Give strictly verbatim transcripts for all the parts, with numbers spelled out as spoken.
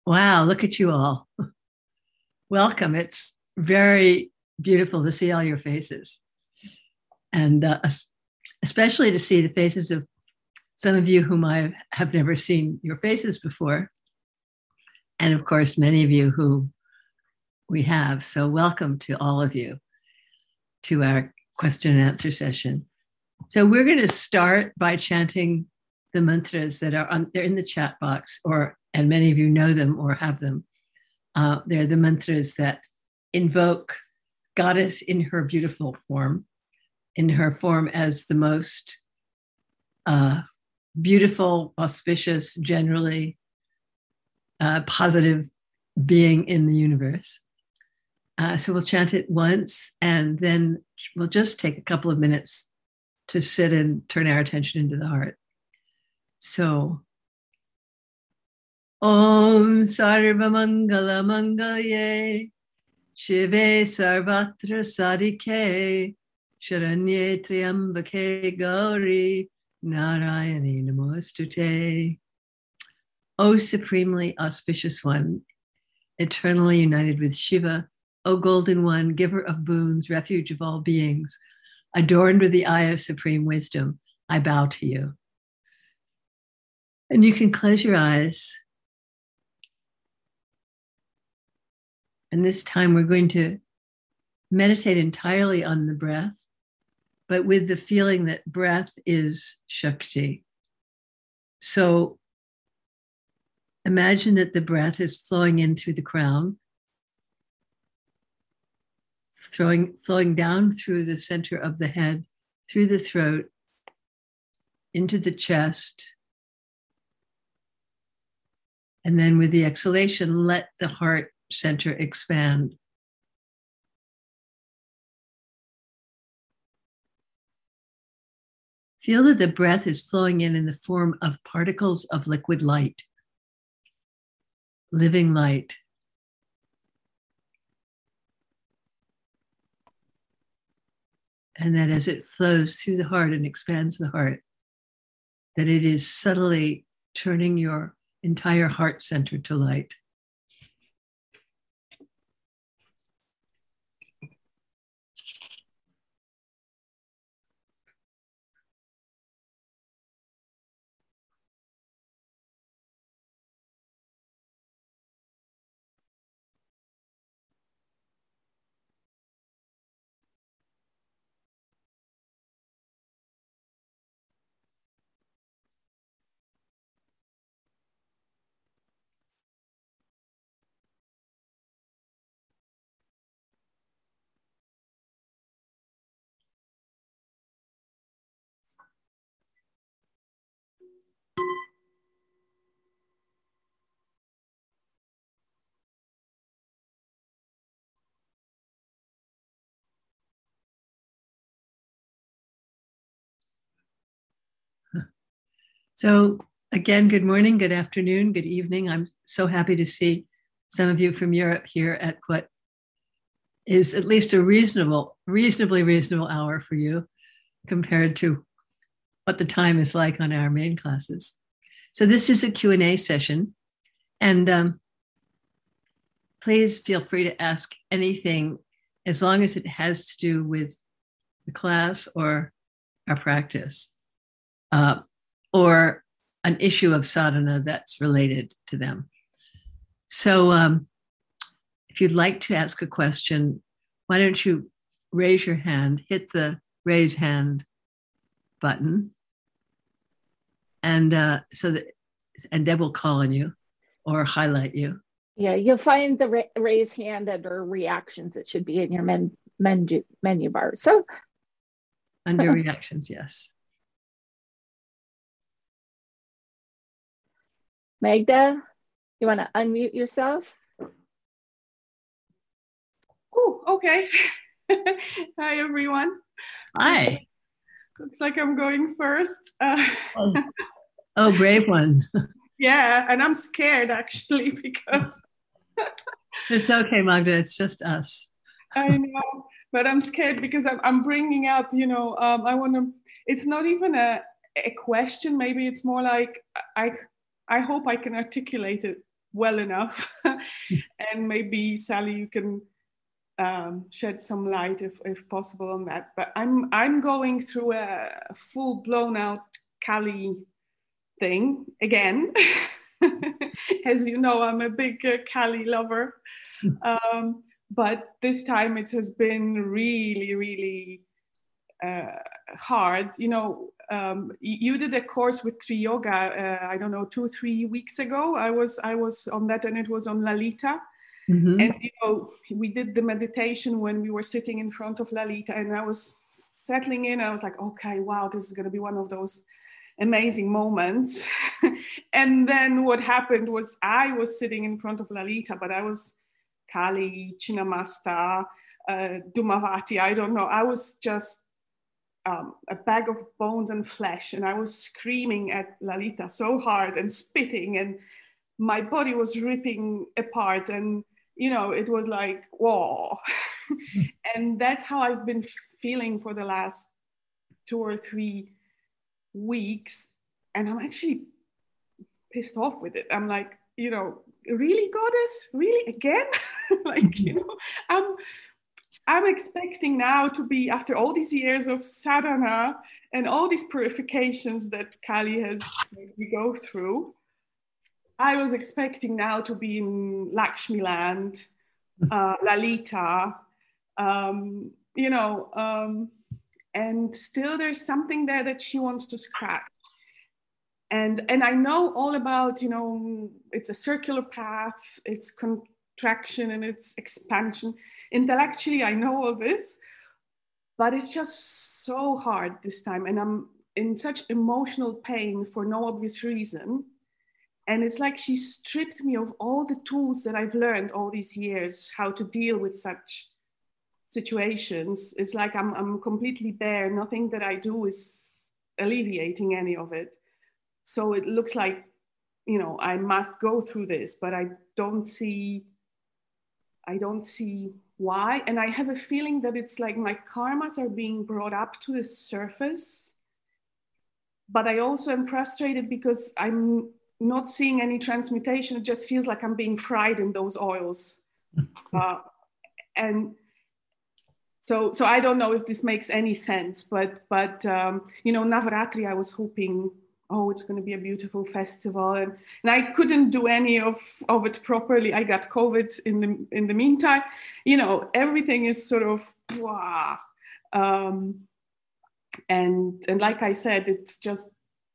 Wow, look at you all. Welcome. It's very beautiful to see all your faces, and uh, especially to see the faces of some of you whom I have never seen your faces before. And of course, many of you who we have. So, welcome to all of you to our question and answer session. So, we're going to start by chanting the mantras that are on, they're in the chat box, or and many of you know them or have them. Uh, they're the mantras that invoke Goddess in her beautiful form, in her form as the most uh, beautiful, auspicious, generally uh, positive being in the universe. Uh, so we'll chant it once, and then we'll just take a couple of minutes to sit and turn our attention into the heart. So, Om Sarva Mangala Mangalye Shive Sarvatra Sadike Sharanye Triambake Gauri Narayani Namostute. O Supremely Auspicious One, eternally united with Shiva, O Golden One, giver of boons, refuge of all beings, adorned with the eye of supreme wisdom, I bow to you. And you can close your eyes. And this time we're going to meditate entirely on the breath, but with the feeling that breath is Shakti. So imagine that the breath is flowing in through the crown, throwing, flowing down through the center of the head, through the throat, into the chest. And then with the exhalation, let the heart center expand. Feel that the breath is flowing in in the form of particles of liquid light, living light. And that as it flows through the heart and expands the heart, that it is subtly turning your entire heart center to light. So again, good morning, good afternoon, good evening. I'm so happy to see some of you from Europe here at what is at least a reasonable, reasonably reasonable hour for you compared to what the time is like on our main classes. So this is a Q and A session, and um, please feel free to ask anything as long as it has to do with the class or our practice. Uh, or an issue of sadhana that's related to them. So um, if you'd like to ask a question, why don't you raise your hand, hit the raise hand button, and uh, so that, and Deb will call on you or highlight you. Yeah, you'll find the ra- raise hand under reactions. It should be in your men, menu, menu bar. So under reactions, yes. Magda, you want to unmute yourself? Oh, okay. Hi, everyone. Hi. Looks like I'm going first. Uh, oh. oh, brave one. Yeah, and I'm scared actually because... It's okay, Magda. It's just us. I know, but I'm scared because I'm, I'm bringing up, you know, um, I want to... It's not even a, a question. Maybe it's more like I... I hope I can articulate it well enough. And maybe Sally, you can um, shed some light if, if possible on that. But I'm I'm going through a full blown out Kali thing again. As you know, I'm a big uh, Kali lover. Um, but this time it has been really, really uh, hard. You know, um, you did a course with Tri Yoga, uh, I don't know, two, three weeks ago. I was I was on that, and it was on Lalita. Mm-hmm. And, you know, we did the meditation when we were sitting in front of Lalita, and I was settling in. I was like, okay, wow, this is going to be one of those amazing moments. And then what happened was I was sitting in front of Lalita, but I was Kali, Chinnamasta, uh, Dhumavati, I don't know. I was just um, a bag of bones and flesh, and I was screaming at Lalita so hard and spitting, and my body was ripping apart, and you know, it was like, whoa. And that's how I've been feeling for the last two or three weeks. And I'm actually pissed off with it. I'm like, you know, really, goddess? Really, again? Like, you know, I'm, I'm expecting now to be, after all these years of sadhana and all these purifications that Kali has made me go through, I was expecting now to be in Lakshmi land, uh, Lalita, um, you know, um, and still there's something there that she wants to scratch. And, and I know all about, you know, it's a circular path, it's contraction and it's expansion. Intellectually, I know all this, but it's just so hard this time. And I'm in such emotional pain for no obvious reason. And it's like she stripped me of all the tools that I've learned all these years, how to deal with such situations. It's like I'm, I'm completely bare. Nothing that I do is alleviating any of it. So it looks like, you know, I must go through this, but I don't see, I don't see why. And I have a feeling that it's like my karmas are being brought up to the surface. But I also am frustrated because I'm not seeing any transmutation. It just feels like I'm being fried in those oils. Uh, and so, so I don't know if this makes any sense, but, but um, you know, Navaratri, I was hoping, oh, it's going to be a beautiful festival. And, and I couldn't do any of, of it properly. I got COVID in the, in the meantime. You know, everything is sort of, blah. Um, and, and like I said, it's just,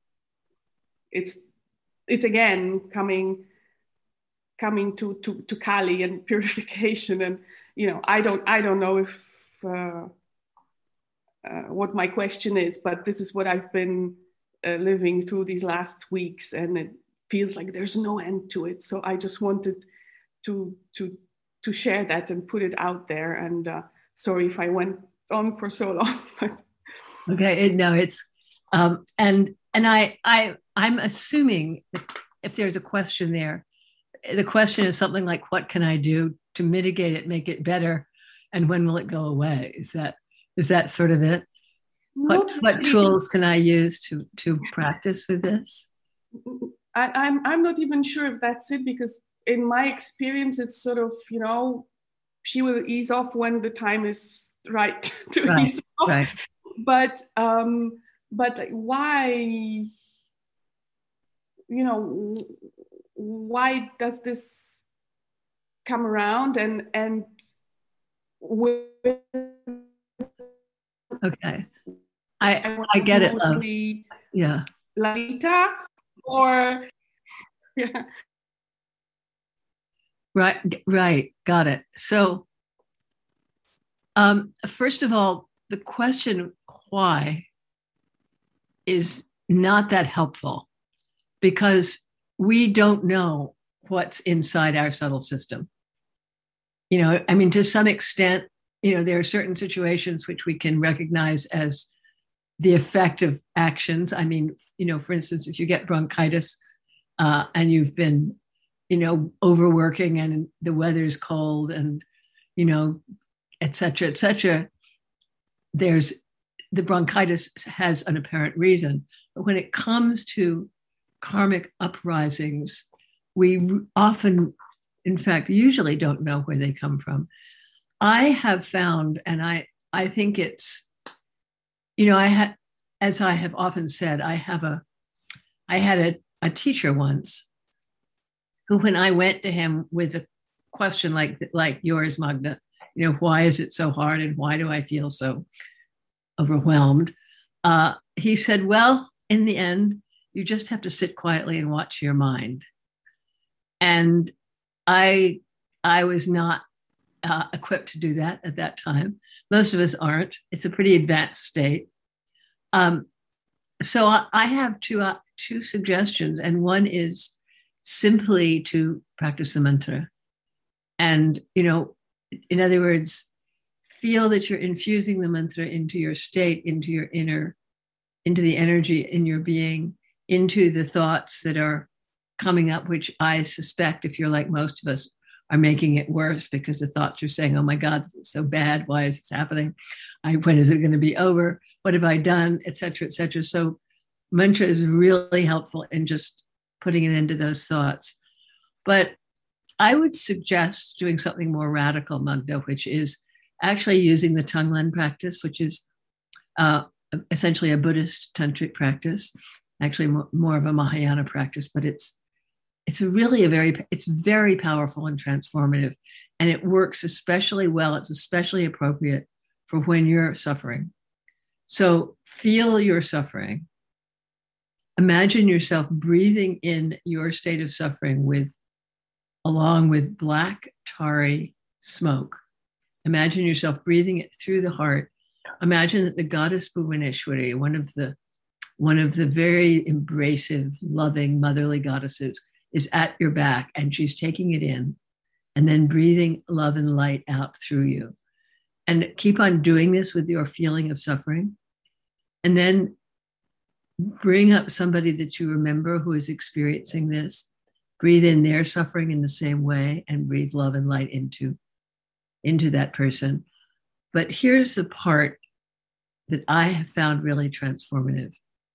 it's, it's again coming coming to, to, to Kali and purification. And, you know, I don't, I don't know if, uh, uh, what my question is, but this is what I've been uh, living through these last weeks, and it feels like there's no end to it. So I just wanted to, to, to share that and put it out there. And uh, sorry if I went on for so long. Okay, no, it's, um, and, and I, I, I'm assuming if there's a question there, the question is something like, what can I do to mitigate it, make it better? And when will it go away? Is that, is that sort of it? What, really. What tools can I use to, to practice with this? I, I'm, I'm not even sure if that's it, because in my experience, it's sort of, you know, she will ease off when the time is right to right, ease off. Right. But, um, but why, you know, why does this come around? And, and with, okay. I, I get it. Love. Yeah. Lalita or, yeah. Right, right. Got it. So, um, first of all, the question why is not that helpful, because we don't know what's inside our subtle system. You know, I mean, to some extent, you know, there are certain situations which we can recognize as the effect of actions. I mean, you know, for instance, if you get bronchitis uh, and you've been, you know, overworking and the weather's cold and, you know, et cetera, et cetera, there's, the bronchitis has an apparent reason. But when it comes to karmic uprisings we often, in fact, usually don't know where they come from. I have found, and I, I think it's, you know, I had, as I have often said, I have a, I had a, a teacher once who, when I went to him with a question like, like yours, Magda, you know, why is it so hard and why do I feel so overwhelmed? Uh, he said, well, in the end, you just have to sit quietly and watch your mind. And I, I was not uh, equipped to do that at that time. Most of us aren't. It's a pretty advanced state. Um, so I, I have two, uh, two suggestions, and one is simply to practice the mantra. And, you know, in other words, feel that you're infusing the mantra into your state, into your inner, into the energy in your being, into the thoughts that are coming up, which I suspect, if you're like most of us, are making it worse, because the thoughts are saying, oh my God, this is so bad. Why is this happening? I, when is it going to be over? What have I done? Et cetera, et cetera. So mantra is really helpful in just putting it into those thoughts. But I would suggest doing something more radical, Magda, which is actually using the Tonglen practice, which is uh, essentially a Buddhist tantric practice, actually more, more of a Mahayana practice, but it's it's a really a very, it's very powerful and transformative, and it works especially well. It's especially appropriate for when you're suffering. So feel your suffering. Imagine yourself breathing in your state of suffering with, along with black, tarry smoke. Imagine yourself breathing it through the heart. Imagine that the goddess Bhuvaneshwari, one of the, one of the very embracive, loving, motherly goddesses, is at your back, and she's taking it in and then breathing love and light out through you. And keep on doing this with your feeling of suffering. And then bring up somebody that you remember who is experiencing this. Breathe in their suffering in the same way and breathe love and light into, into that person. But here's the part that I have found really transformative.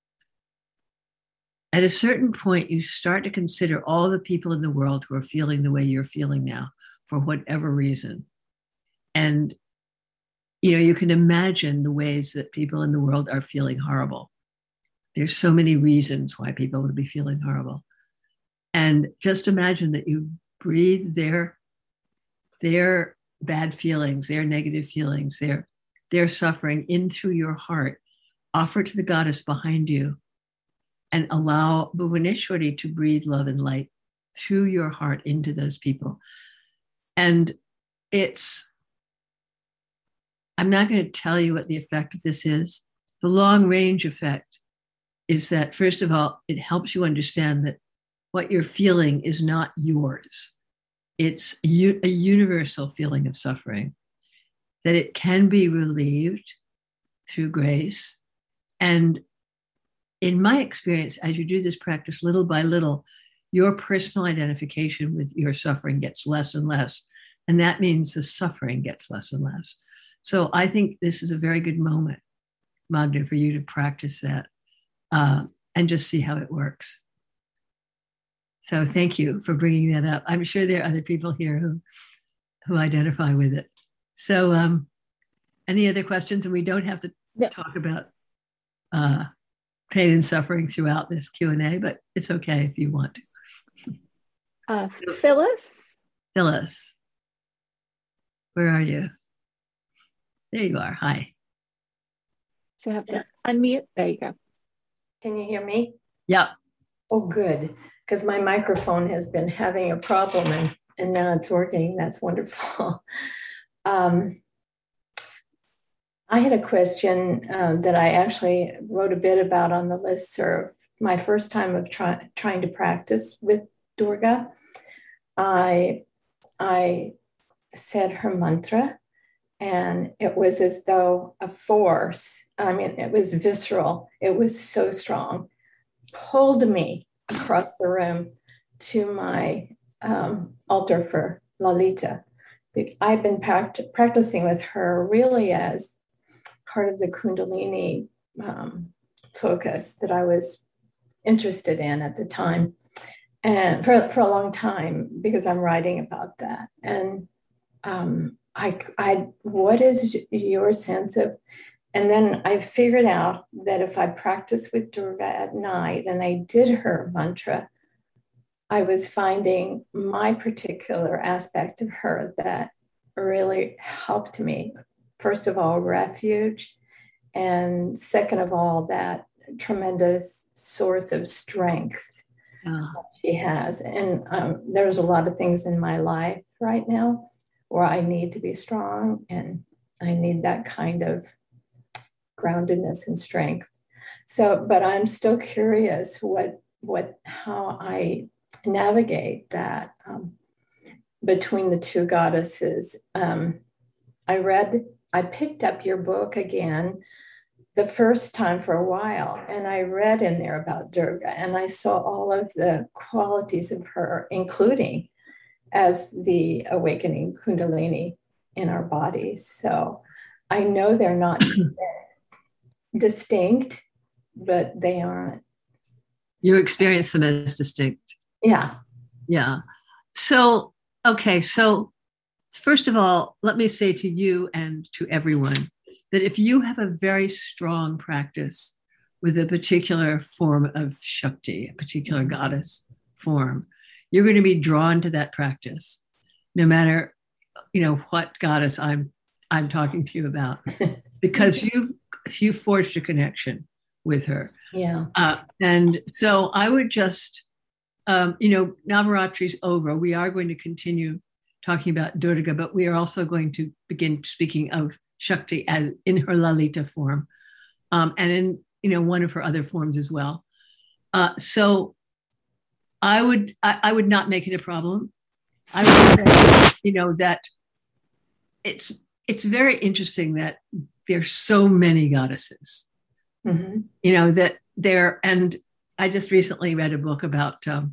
At a certain point, you start to consider all the people in the world who are feeling the way you're feeling now, for whatever reason. And, you know, you can imagine the ways that people in the world are feeling horrible. There's so many reasons why people would be feeling horrible. And just imagine that you breathe their, their bad feelings, their negative feelings, their, their suffering in through your heart, offer to the goddess behind you, and allow Bhuvaneshwari to breathe love and light through your heart into those people. And it's, I'm not going to tell you what the effect of this is. The long range effect is that, first of all, it helps you understand that what you're feeling is not yours. It's a, a universal feeling of suffering, that it can be relieved through grace. And in my experience, as you do this practice little by little, your personal identification with your suffering gets less and less. And that means the suffering gets less and less. So I think this is a very good moment, Magda, for you to practice that uh, and just see how it works. So thank you for bringing that up. I'm sure there are other people here who, who identify with it. So um, any other questions? And we don't have to no. talk about uh, pain and suffering throughout this Q and A, but it's okay if you want to. Uh, Phyllis? Phyllis, where are you? There you are. Hi. So you have to unmute. There you go. Can you hear me? Yeah. Oh, good. Because my microphone has been having a problem and, and now it's working. That's wonderful. um, I had a question uh, that I actually wrote a bit about on the listserv. My first time of try, trying to practice with Durga, I, I said her mantra, and it was as though a force, I mean, it was visceral. It was so strong, pulled me across the room to my um, altar for Lalita. I've been pract- practicing with her really as part of the Kundalini um, focus that I was interested in at the time. and for, for a long time, because I'm writing about that. And um, I, I, what is your sense of, and then I figured out that if I practiced with Durga at night and I did her mantra, I was finding my particular aspect of her that really helped me. First of all, refuge. And second of all, that tremendous source of strength Yeah. that she has. And um, there's a lot of things in my life right now where I need to be strong, and I need that kind of groundedness and strength. So, but I'm still curious what, what, how I navigate that um, between the two goddesses. Um, I read, I picked up your book again the first time for a while, and I read in there about Durga, and I saw all of the qualities of her, including as the awakening Kundalini in our bodies. So I know they're not distinct, but they aren't. You experience them as distinct. Yeah. Yeah. So, okay. So, first of all, let me say to you and to everyone that if you have a very strong practice with a particular form of Shakti, a particular goddess form, you're going to be drawn to that practice, no matter, you know, what goddess I'm I'm talking to you about, because you've you forged a connection with her. Yeah. Uh, and so I would just, um, you know, Navaratri's over. We are going to continue talking about Durga, but we are also going to begin speaking of Shakti as in her Lalita form, um, and in, you know, one of her other forms as well. Uh, so I would I, I would not make it a problem. I would say, you know, that it's it's very interesting that there's so many goddesses. Mm-hmm. You know, that there, and I just recently read a book about um,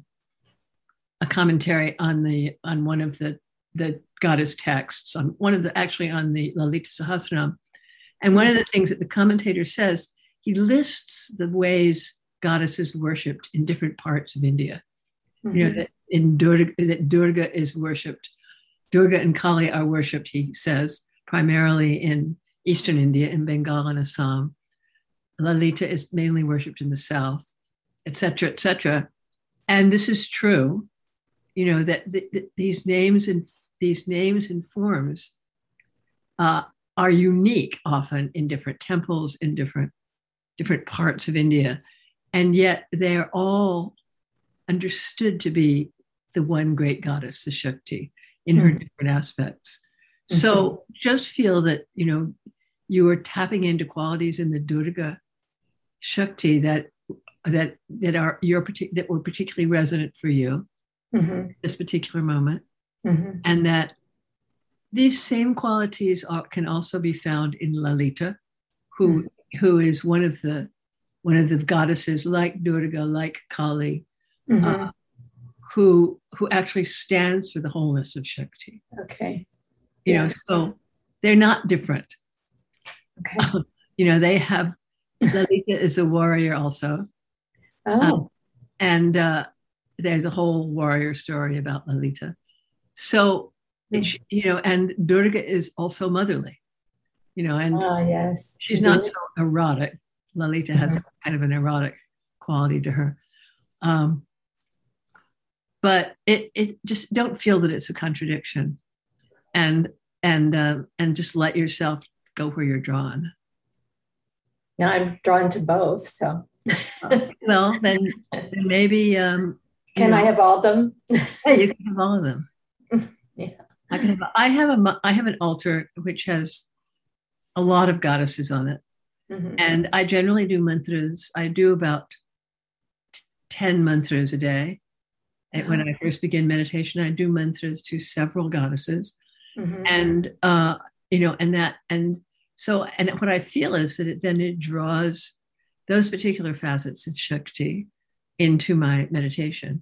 a commentary on the on one of the the goddess texts, on one of the actually on the Lalita Sahasranam. And one of the things that the commentator says, he lists the ways goddesses worshipped in different parts of India. Mm-hmm. You know, that in Durga, that Durga is worshipped. Durga and Kali are worshipped, he says, primarily in Eastern India, in Bengal and Assam. Lalita is mainly worshipped in the South, et cetera, et cetera. And this is true, you know, that, that, that these names and these names and forms uh, are unique often in different temples, in different, different parts of India. And yet they're all understood to be the one great goddess, the Shakti, in her mm-hmm. different aspects. Mm-hmm. So just feel that, you know, you are tapping into qualities in the Durga Shakti that that that are your partic- that were particularly resonant for you mm-hmm. this particular moment, mm-hmm. and that these same qualities are, can also be found in Lalita, who mm-hmm. who is one of the one of the goddesses like Durga, like Kali, mm-hmm. uh, who who actually stands for the wholeness of Shakti. Okay, you yeah. know, so they're not different. Okay, um, you know, they have. Lalita is a warrior also. Oh. Um, and uh, there's a whole warrior story about Lalita. So, mm. it, you know, and Durga is also motherly, you know, and oh, yes. she's not mm-hmm. so erotic. Lalita mm-hmm. has kind of an erotic quality to her. Um, but it, it just don't feel that it's a contradiction, and, and, uh, and just let yourself go where you're drawn. Now I'm drawn to both, so. uh, well, then, then maybe. Um, can know, I have all of them? Yeah, you can have all of them. Yeah. I can have. I have a. I have an altar which has a lot of goddesses on it, mm-hmm. and I generally do mantras. I do about ten mantras a day. And when I first begin meditation, I do mantras to several goddesses, mm-hmm. and uh, you know, and that and. So, and what I feel is that it then it draws those particular facets of Shakti into my meditation.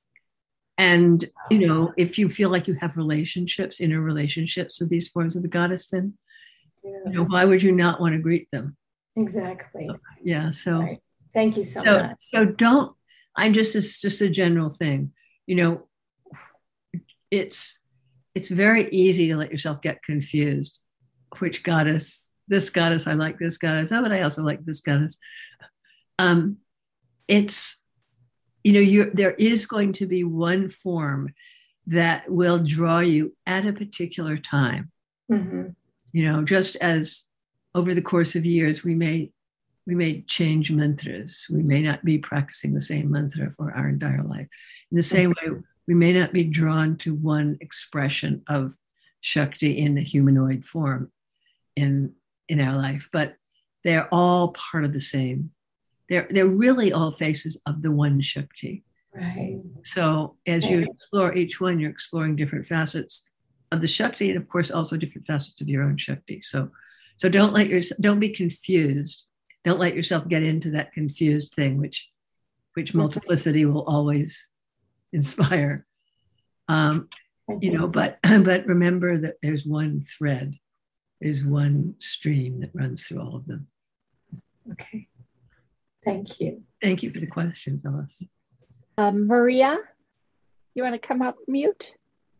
And, you know, if you feel like you have relationships, inner relationships with these forms of the goddess, then, yeah. you know, why would you not want to greet them? Exactly. Yeah. So, right. Thank you so, so much. So don't, I'm just, it's just a general thing. you know, it's it's very easy to let yourself get confused. Which goddess? This goddess, I like this goddess. Oh, but I also like this goddess. Um, it's, you know, you there is going to be one form that will draw you at a particular time. Mm-hmm. You know, just as over the course of years, we may we may change mantras. We may not be practicing the same mantra for our entire life. In the same way, we may not be drawn to one expression of Shakti in a humanoid form in, in our life, but they're all part of the same. They're, they're really all faces of the one Shakti. Right. So as you explore each one, you're exploring different facets of the Shakti, and of course also different facets of your own Shakti. So, so don't let your don't be confused. Don't let yourself get into that confused thing, which, which multiplicity will always inspire. Um, you know, but but remember that there's one thread, there's one stream that runs through all of them. Okay. Thank you. Thank you for the question, Phyllis. Um, Maria, you want to come up mute?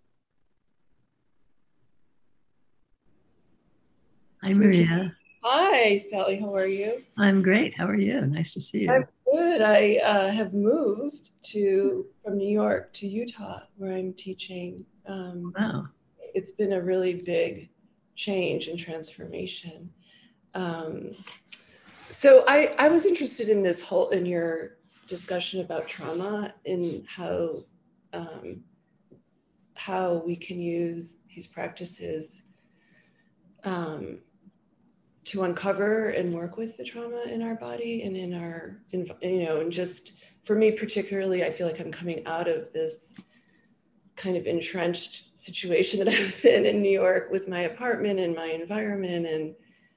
Hi, Maria. Hi, Sally. How are you? I'm great. How are you? Nice to see you. I'm good. I uh, have moved to from New York to Utah, where I'm teaching. Um, wow. It's been a really big change and transformation. Um, so I, I was interested in this whole, in your discussion about trauma and how um, how we can use these practices um, to uncover and work with the trauma in our body and in our, you know, and just for me particularly, I feel like I'm coming out of this kind of entrenched situation that I was in in New York with my apartment and my environment, and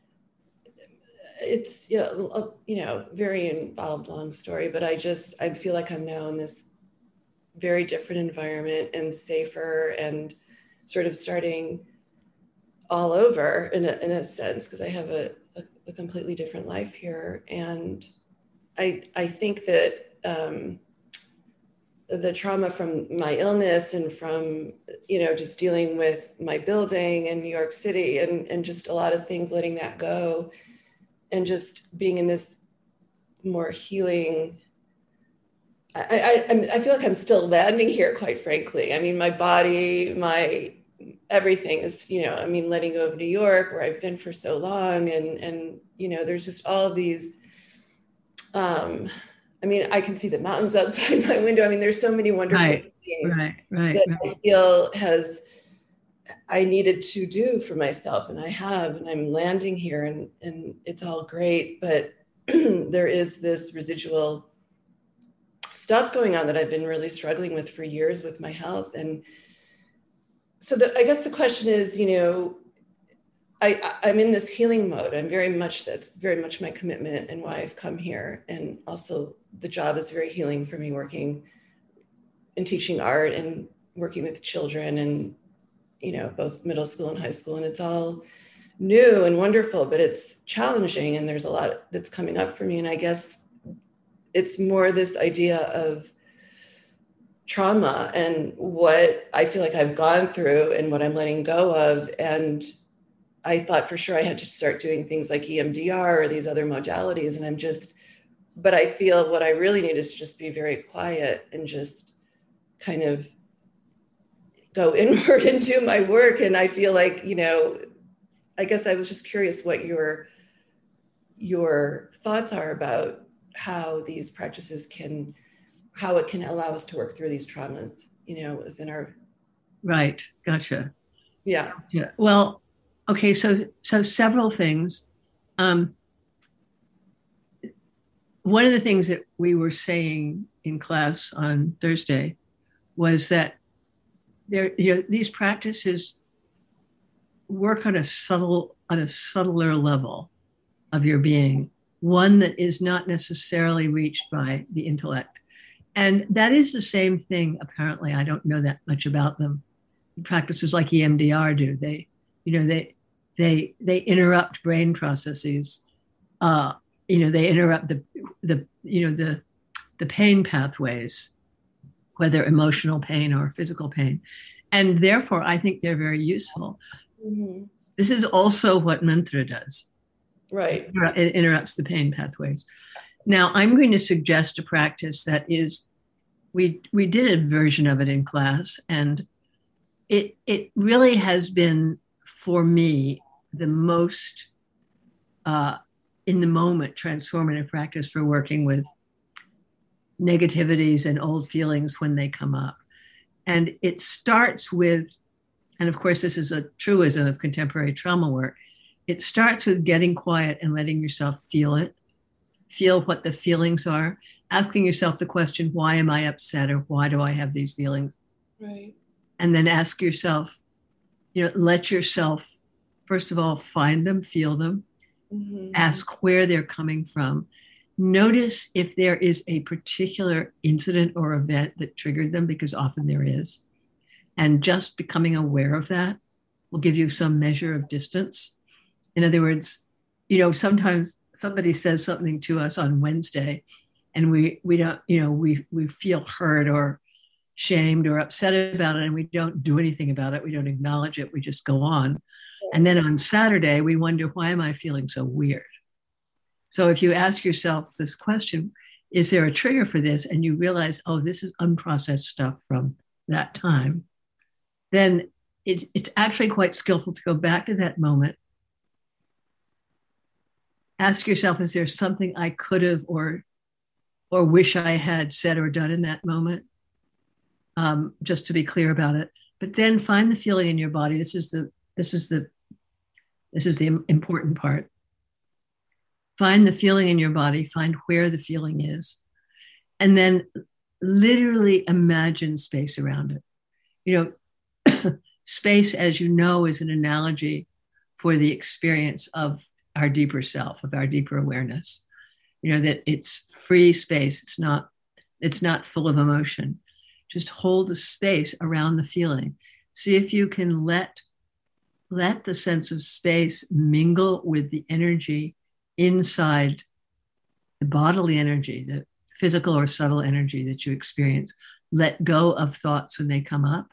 it's, you know, a, you know, very involved, long story, but I just, I feel like I'm now in this very different environment and safer and sort of starting all over in a, in a sense, because I have a, a, a completely different life here. And I, I think that um, the trauma from my illness and from, you know, just dealing with my building in New York City and, and just a lot of things, letting that go and just being in this more healing. I, I, I feel like I'm still landing here, quite frankly. I mean, my body, my everything is, you know, I mean, letting go of New York, where I've been for so long. And, and you know, there's just all of these, um, I mean, I can see the mountains outside my window. I mean, there's so many wonderful right, things right, right, that right. I feel has, I needed to do for myself, and I have, and I'm landing here, and, and it's all great, but there is this residual stuff going on that I've been really struggling with for years with my health. And so the, I guess the question is, you know, I, I'm in this healing mode. I'm very much, that's very much my commitment and why I've come here. And also the job is very healing for me, working and teaching art and working with children and, you know, both middle school and high school. And it's all new and wonderful, but it's challenging. And there's a lot that's coming up for me. And I guess it's more this idea of trauma and what I feel like I've gone through and what I'm letting go of. And I thought for sure I had to start doing things like E M D R or these other modalities. And I'm just, but I feel what I really need is to just be very quiet and just kind of go inward and do my work. And I feel like, you know, I guess I was just curious what your, your thoughts are about how these practices can, how it can allow us to work through these traumas, you know, within our. Right. Gotcha. Yeah. Yeah. Well, okay. So, so several things. Um, one of the things that we were saying in class on Thursday was that there, you know, these practices work on a subtle, on a subtler level of your being, one that is not necessarily reached by the intellect. And that is the same thing, apparently. I don't know that much about them. Practices like E M D R do. They, you know, they they they interrupt brain processes. Uh, you know, they interrupt the the you know the the pain pathways whether emotional pain or physical pain. And therefore, I think they're very useful. Mm-hmm. This is also what mantra does. Right. It interrupts the pain pathways. Now, I'm going to suggest a practice that is, we we did a version of it in class, and it it really has been, for me, the most uh, in the moment transformative practice for working with negativities and old feelings when they come up. And it starts with, and of course, this is a truism of contemporary trauma work, it starts with getting quiet and letting yourself feel it, feel what the feelings are, asking yourself the question, why am I upset, or why do I have these feelings? Right. And then ask yourself, you know, let yourself, first of all, find them, feel them, mm-hmm. ask where they're coming from. Notice if there is a particular incident or event that triggered them, because often there is. And just becoming aware of that will give you some measure of distance. In other words, you know, sometimes somebody says something to us on Wednesday and we we don't, you know, we we feel hurt or shamed or upset about it, and we don't do anything about it. We don't acknowledge it. We just go on. And then on Saturday, we wonder, why am I feeling so weird? So if you ask yourself this question, is there a trigger for this? And you realize, oh, this is unprocessed stuff from that time, then it, it's actually quite skillful to go back to that moment. Ask yourself, is there something I could have or, or wish I had said or done in that moment? Um, just to be clear about it. But then find the feeling in your body. This is the, this is the, this is the important part. Find the feeling in your body, find where the feeling is, and then literally imagine space around it. You know, space, as you know, is an analogy for the experience of our deeper self, of our deeper awareness. You know, that it's free space. It's not, it's not full of emotion. Just hold the space around the feeling. See if you can let, let the sense of space mingle with the energy inside, the bodily energy, the physical or subtle energy that you experience. Let go of thoughts when they come up.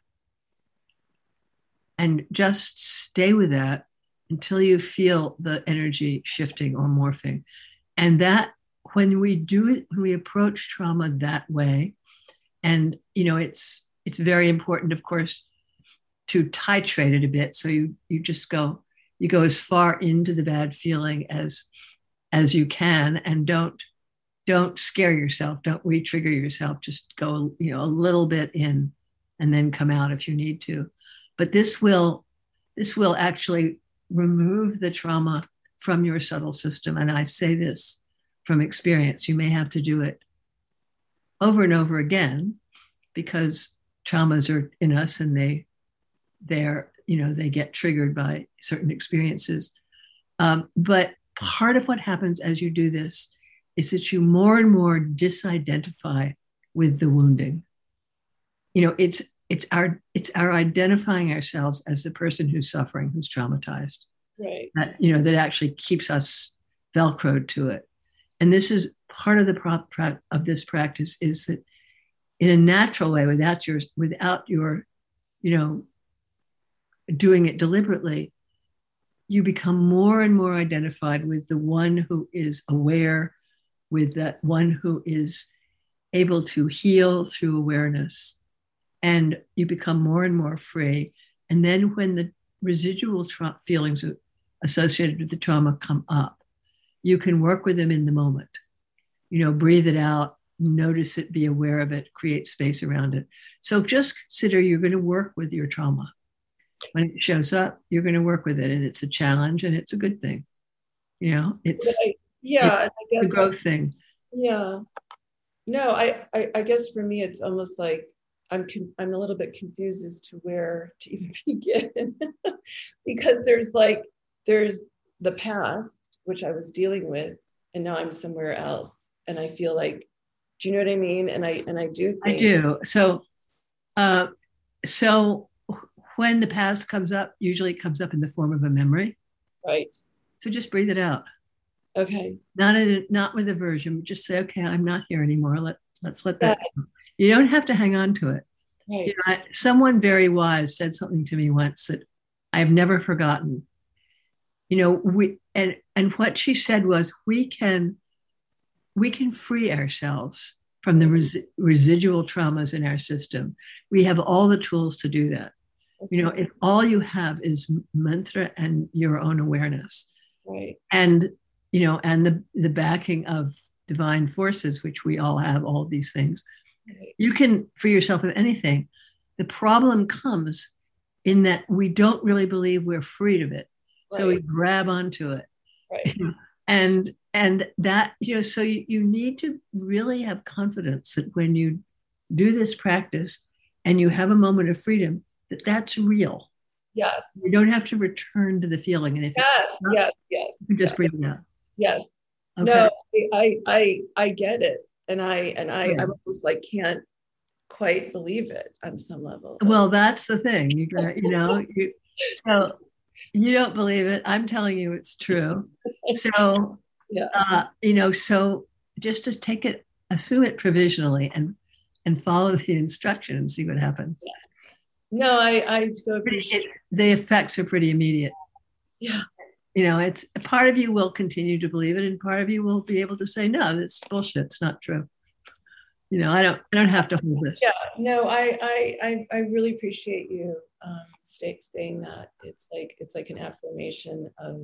And just stay with that until you feel the energy shifting or morphing. And that, when we do it, when we approach trauma that way, and you know, it's it's very important, of course, to titrate it a bit. So you you just go, you go as far into the bad feeling as as you can, and don't don't scare yourself, don't re-trigger yourself. Just go, you know, a little bit in and then come out if you need to. But this will this will actually remove the trauma from your subtle system. And I say this from experience. You may have to do it over and over again, because traumas are in us and they they're, you know, they get triggered by certain experiences. Um, but part of what happens as you do this is that you more and more disidentify with the wounding. You know, it's it's our it's our identifying ourselves as the person who's suffering, who's traumatized. Right. That, you know, that actually keeps us Velcroed to it. And this is part of the pro- pro- of this practice, is that in a natural way, without your without your, you know, doing it deliberately, you become more and more identified with the one who is aware, with that one who is able to heal through awareness. And you become more and more free. And then when the residual tra- feelings associated with the trauma come up, you can work with them in the moment. You know, breathe it out, notice it, be aware of it, create space around it. So just consider you're going to work with your trauma. When it shows up, you're going to work with it, and it's a challenge, and it's a good thing. You know, it's I, yeah, it's I guess a growth thing. Yeah, no, I, I, I guess for me, it's almost like I'm I'm a little bit confused as to where to even begin, because there's like there's the past, which I was dealing with, and now I'm somewhere else, and I feel like, do you know what I mean? And I and I do think I do. So, uh, so. When the past comes up, usually it comes up in the form of a memory. Right. So just breathe it out. Okay. Not in a, not with aversion, but just say, okay, I'm not here anymore. Let, let's let that yeah. go. You don't have to hang on to it. Right. You know, I, someone very wise said something to me once that I've never forgotten. You know, we and and what she said was, we can we can free ourselves from the res, residual traumas in our system. We have all the tools to do that. You know, if all you have is mantra and your own awareness, right, and you know, and the the backing of divine forces, which we all have, all of these things, right. You can free yourself of anything. The problem comes in that we don't really believe we're free of it, right. So we grab onto it, right. and and that, you know, so you, you need to really have confidence that when you do this practice and you have a moment of freedom, that that's real. Yes. You don't have to return to the feeling. And if yes, not, yes, yes. You can just yes. breathe it out. Yes. Okay. No, I, I, I get it. And I, and I, Yeah. I almost like can't quite believe it on some level. Well, that's the thing. You got, you know, you, so you don't believe it. I'm telling you it's true. So, yeah. uh, you know, so just to take it, assume it provisionally and, and follow the instruction and see what happens. Yeah. No, I, I so appreciate it, the effects are pretty immediate. Yeah. You know, it's part of you will continue to believe it, and part of you will be able to say, no, that's bullshit. It's not true. You know, I don't, I don't have to hold this. Yeah, no, I, I, I, I really appreciate you um, stay, saying that. It's like, it's like an affirmation of,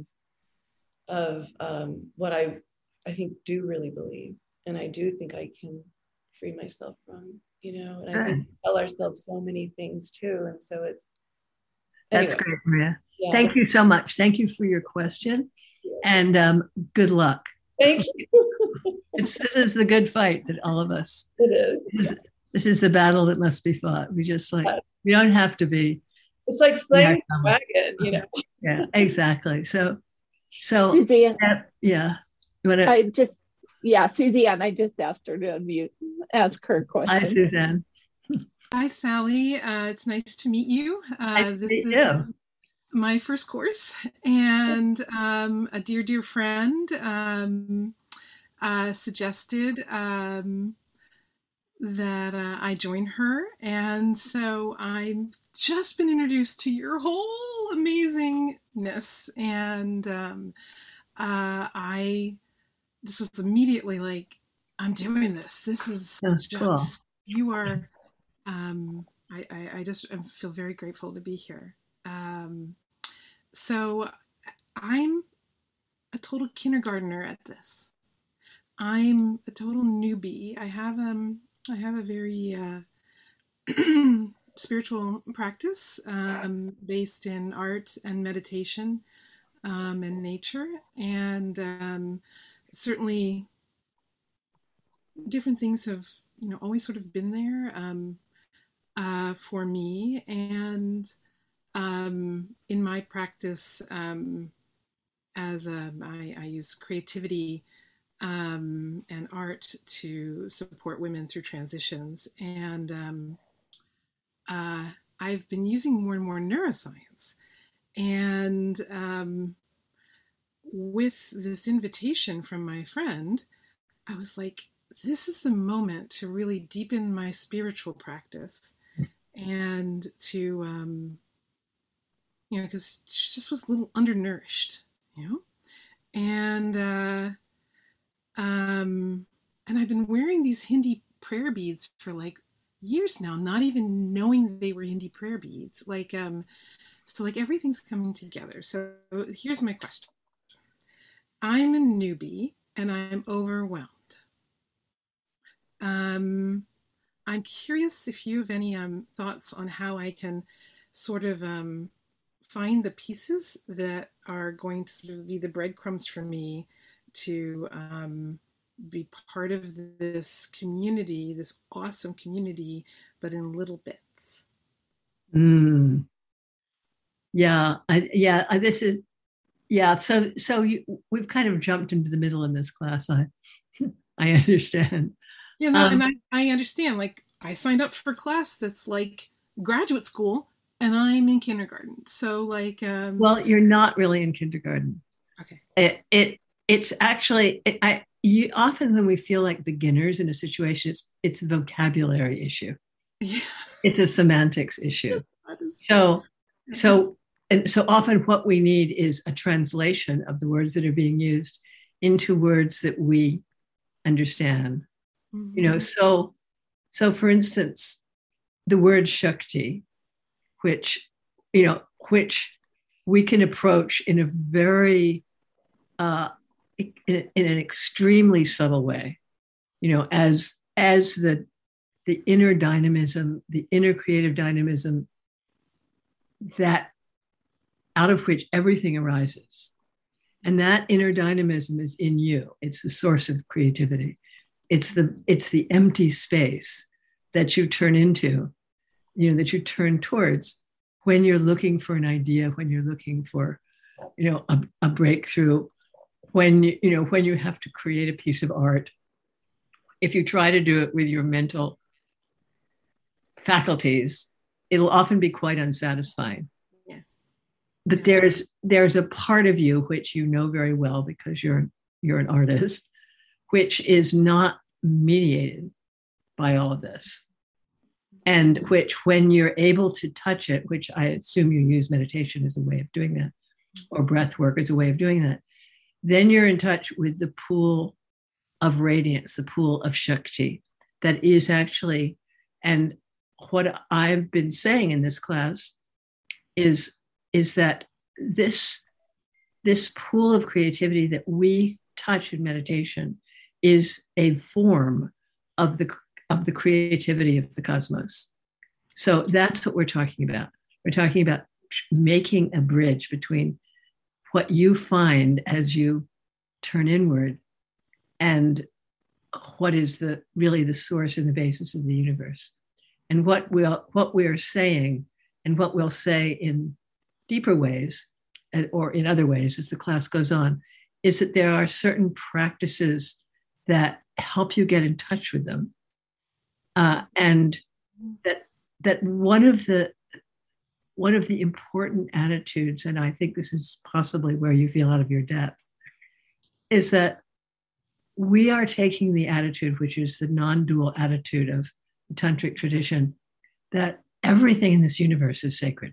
of um, what I, I think do really believe, and I do think I can free myself from. You know, and I think we tell ourselves so many things too. And so it's anyway. That's great, Maria. Yeah. Thank you so much. Thank you for your question. Yeah. And um, good luck. Thank you. It's, this is the good fight that all of us. It is. This, is. this is the battle that must be fought. We just like, yeah. we don't have to be. It's like slaying the dragon, you know. Yeah, exactly. So, so. Susie. Uh, yeah. You wanna, I just. Yeah, Suzanne, I just asked her to unmute, ask her question. Hi, Suzanne. Hi, Sally. Uh, it's nice to meet you. Uh, nice this to meet is you. My first course, and um, a dear, dear friend um, uh, suggested um, that uh, I join her, and so I've just been introduced to your whole amazingness, and um, uh, I. This was immediately like, I'm doing this. This is oh, just, cool. You are, um, I, I, I just I feel very grateful to be here. Um, so I'm a total kindergartner at this. I'm a total newbie. I have, um, I have a very uh, spiritual practice um, based in art and meditation um, and nature. And um, certainly different things have, you know, always sort of been there um, uh, for me. And um, in my practice, um, as a, I, I use creativity um, and art to support women through transitions. And um, uh, I've been using more and more neuroscience. And um, with this invitation from my friend, I was like, this is the moment to really deepen my spiritual practice and to, um, you know, because she just was a little undernourished, you know, and, uh, um, and I've been wearing these Hindi prayer beads for like years now, not even knowing they were Hindi prayer beads. Like, um, so like everything's coming together. So here's my question. I'm a newbie and I'm overwhelmed. Um, I'm curious if you have any um, thoughts on how I can sort of um, find the pieces that are going to sort of be the breadcrumbs for me to um, be part of this community, this awesome community, but in little bits. Mm. Yeah, I, yeah. I, this is yeah. So so you, we've kind of jumped into the middle in this class. I I understand. Yeah, no, um, and I, I understand. Like, I signed up for a class that's like graduate school, and I'm in kindergarten. So, like, um, well, you're not really in kindergarten. Okay. It it it's actually it, I. You often when we feel like beginners in a situation, it's it's a vocabulary issue. Yeah. It's a semantics issue. That is- So, so, and so often what we need is a translation of the words that are being used into words that we understand. Mhm. You know, so, so for instance, the word Shakti, which, you know, which we can approach in a very, uh, in, in an extremely subtle way, you know, as as the the inner dynamism, the inner creative dynamism, that out of which everything arises. And that inner dynamism is in you. It's the source of creativity. It's the it's the empty space that you turn into, you know, that you turn towards when you're looking for an idea, when you're looking for, you know, a, a breakthrough, when you, you know, when you have to create a piece of art. If you try to do it with your mental faculties, it'll often be quite unsatisfying. Yeah. But there's there's a part of you which you know very well because you're you're an artist, which is not mediated by all of this. And which, when you're able to touch it, which I assume you use meditation as a way of doing that, or breath work as a way of doing that, then you're in touch with the pool of radiance, the pool of Shakti that is actually, and what I've been saying in this class is, is that this, this pool of creativity that we touch in meditation is a form of the, of the creativity of the cosmos. So that's what we're talking about. We're talking about making a bridge between what you find as you turn inward and what is the really the source and the basis of the universe. And what we'll what we're saying and what we'll say in deeper ways or in other ways as the class goes on is that there are certain practices that help you get in touch with them. Uh, and that that one of the one of the important attitudes, and I think this is possibly where you feel out of your depth, is that we are taking the attitude, which is the non-dual attitude of the tantric tradition, that everything in this universe is sacred,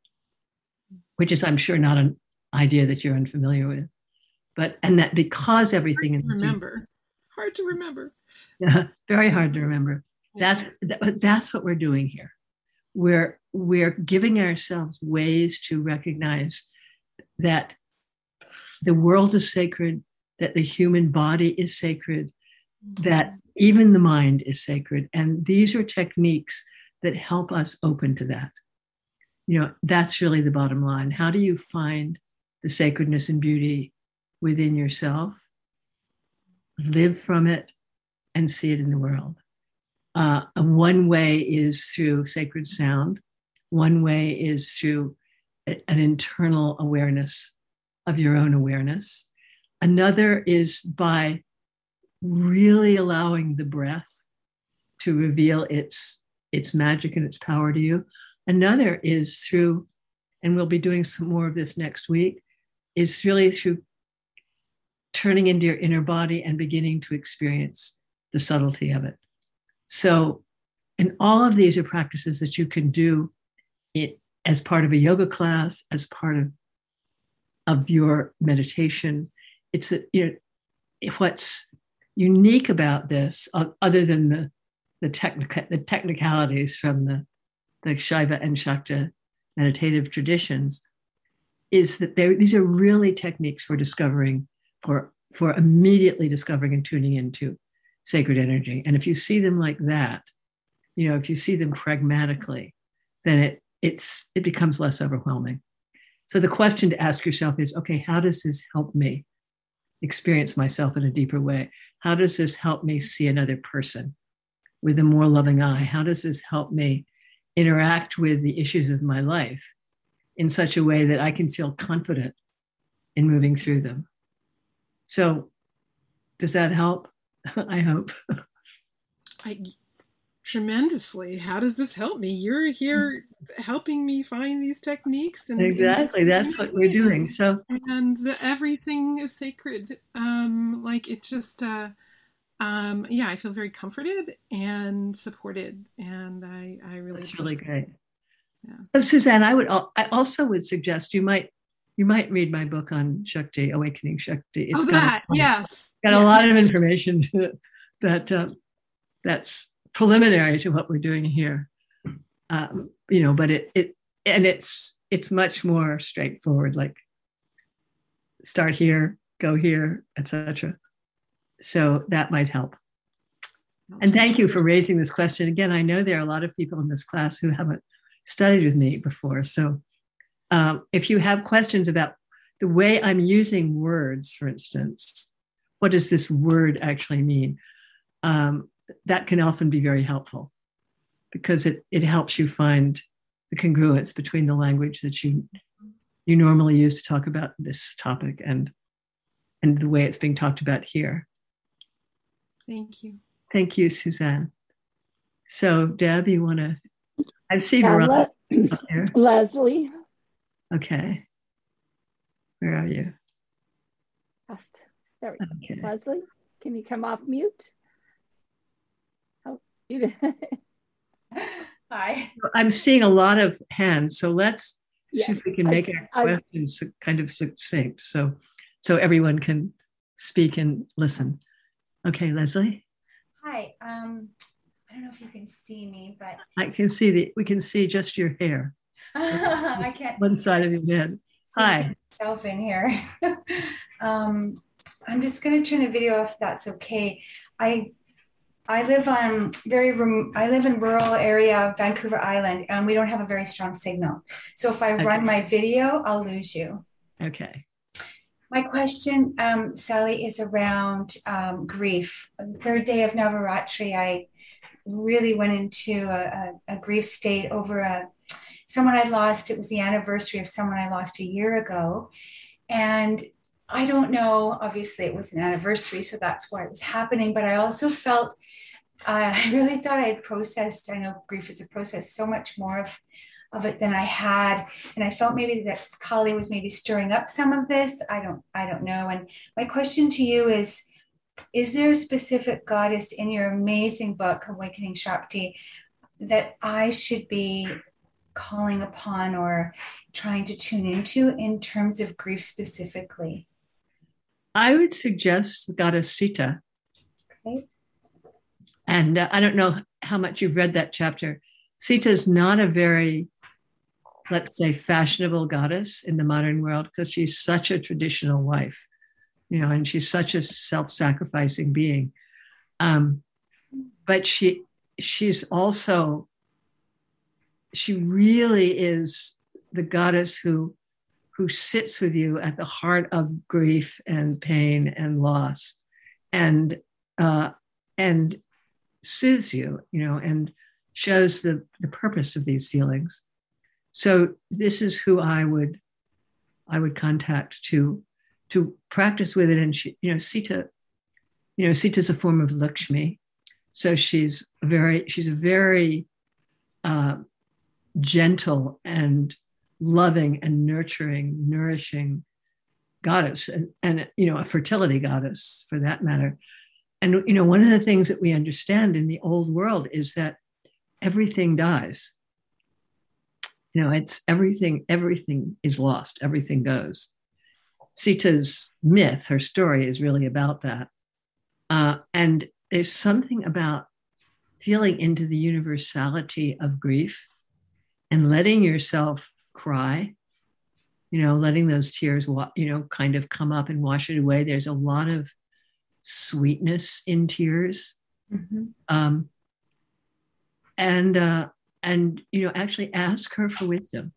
which is, I'm sure, not an idea that you're unfamiliar with, but and that because everything in this remember, universe, hard to remember, yeah, very hard to remember. That's that, that's what we're doing here. We're we're giving ourselves ways to recognize that the world is sacred, that the human body is sacred, that even the mind is sacred. And these are techniques that help us open to that. You know, that's really the bottom line. How do you find the sacredness and beauty within yourself, live from it, and see it in the world? Uh, one way is through sacred sound. One way is through a, an internal awareness of your own awareness. Another is by really allowing the breath to reveal its, its magic and its power to you. Another is through, and we'll be doing some more of this next week, is really through turning into your inner body and beginning to experience the subtlety of it. So, and all of these are practices that you can do it as part of a yoga class, as part of, of your meditation. It's a, you know, what's unique about this, uh, other than the the, technica- the technicalities from the, the Shaiva and Shakta meditative traditions, is that these are really techniques for discovering, for, for immediately discovering and tuning into sacred energy. And if you see them like that, you know, if you see them pragmatically, then it it's it becomes less overwhelming. So the question to ask yourself is, okay, how does this help me experience myself in a deeper way? How does this help me see another person with a more loving eye? How does this help me interact with the issues of my life in such a way that I can feel confident in moving through them? So does that help? I hope. I, tremendously. How does this help me? You're here helping me find these techniques. And exactly. And that's what we're doing. So, and the, everything is sacred. Um, like it just, uh, Um, yeah, I feel very comforted and supported, and I, I really That's really great. Yeah. So, Suzanne, I would I also would suggest you might you might read my book on Shakti, Awakening Shakti. It's oh, got that a, yes, got yes. a lot of information that um, that's preliminary to what we're doing here. Um, you know, but it it and it's it's much more straightforward. Like start here, go here, et cetera. So that might help. And thank you for raising this question. Again, I know there are a lot of people in this class who haven't studied with me before. So um, if you have questions about the way I'm using words, for instance, what does this word actually mean? Um, that can often be very helpful because it, it helps you find the congruence between the language that you you normally use to talk about this topic and and the way it's being talked about here. Thank you. Thank you, Suzanne. So, Deb, you want to? I've seen Yeah, Veronica Le- up there. Leslie. Okay. Where are you? Asked. There we go. Okay. Leslie, can you come off mute? Oh, you did. Hi. I'm seeing a lot of hands, so let's Yes, see if we can I- make our I- questions kind of succinct, so so everyone can speak and listen. Okay, Leslie, Hi. Um, I don't know if you can see me, but I can see the we can see just your hair, I can't one side of your head. see Hi. myself in here. um, I'm just going to turn the video off if that's okay. I I live on very rem- I live in rural area of Vancouver Island, and we don't have a very strong signal. So if I Okay. run my video, I'll lose you. Okay. My question, um, Sally, is around um, grief. On the third day of Navaratri, I really went into a, a, a grief state over a someone I lost. It was the anniversary of someone I lost a year ago. And I don't know, obviously it was an anniversary, so that's why it was happening. But I also felt, uh, I really thought I had processed, I know grief is a process, so much more of of it than I had. And I felt maybe that Kali was maybe stirring up some of this. I don't, I don't know. And my question to you is, is there a specific goddess in your amazing book, Awakening Shakti, that I should be calling upon or trying to tune into in terms of grief specifically? I would suggest the goddess Sita. Okay. And uh, I don't know how much you've read that chapter. Sita is not a very, let's say, fashionable goddess in the modern world because she's such a traditional wife, you know, and she's such a self-sacrificing being. Um, but she she's also, she really is the goddess who who sits with you at the heart of grief and pain and loss, and uh, and soothes you, you know, and shows the the purpose of these feelings. So this is who I would I would contact to to practice with it. And she, you know, Sita, you know, Sita's a form of Lakshmi, so she's very she's a very uh, gentle and loving and nurturing, nourishing goddess, and and you know, a fertility goddess for that matter. And you know, one of the things that we understand in the old world is that everything dies. You know, it's everything, everything is lost, everything goes. Sita's myth, her story is really about that. Uh, and there's something about feeling into the universality of grief and letting yourself cry, you know, letting those tears, you know, kind of come up and wash it away. There's a lot of sweetness in tears. Mm-hmm. Um, and, uh, and, you know, actually ask her for wisdom.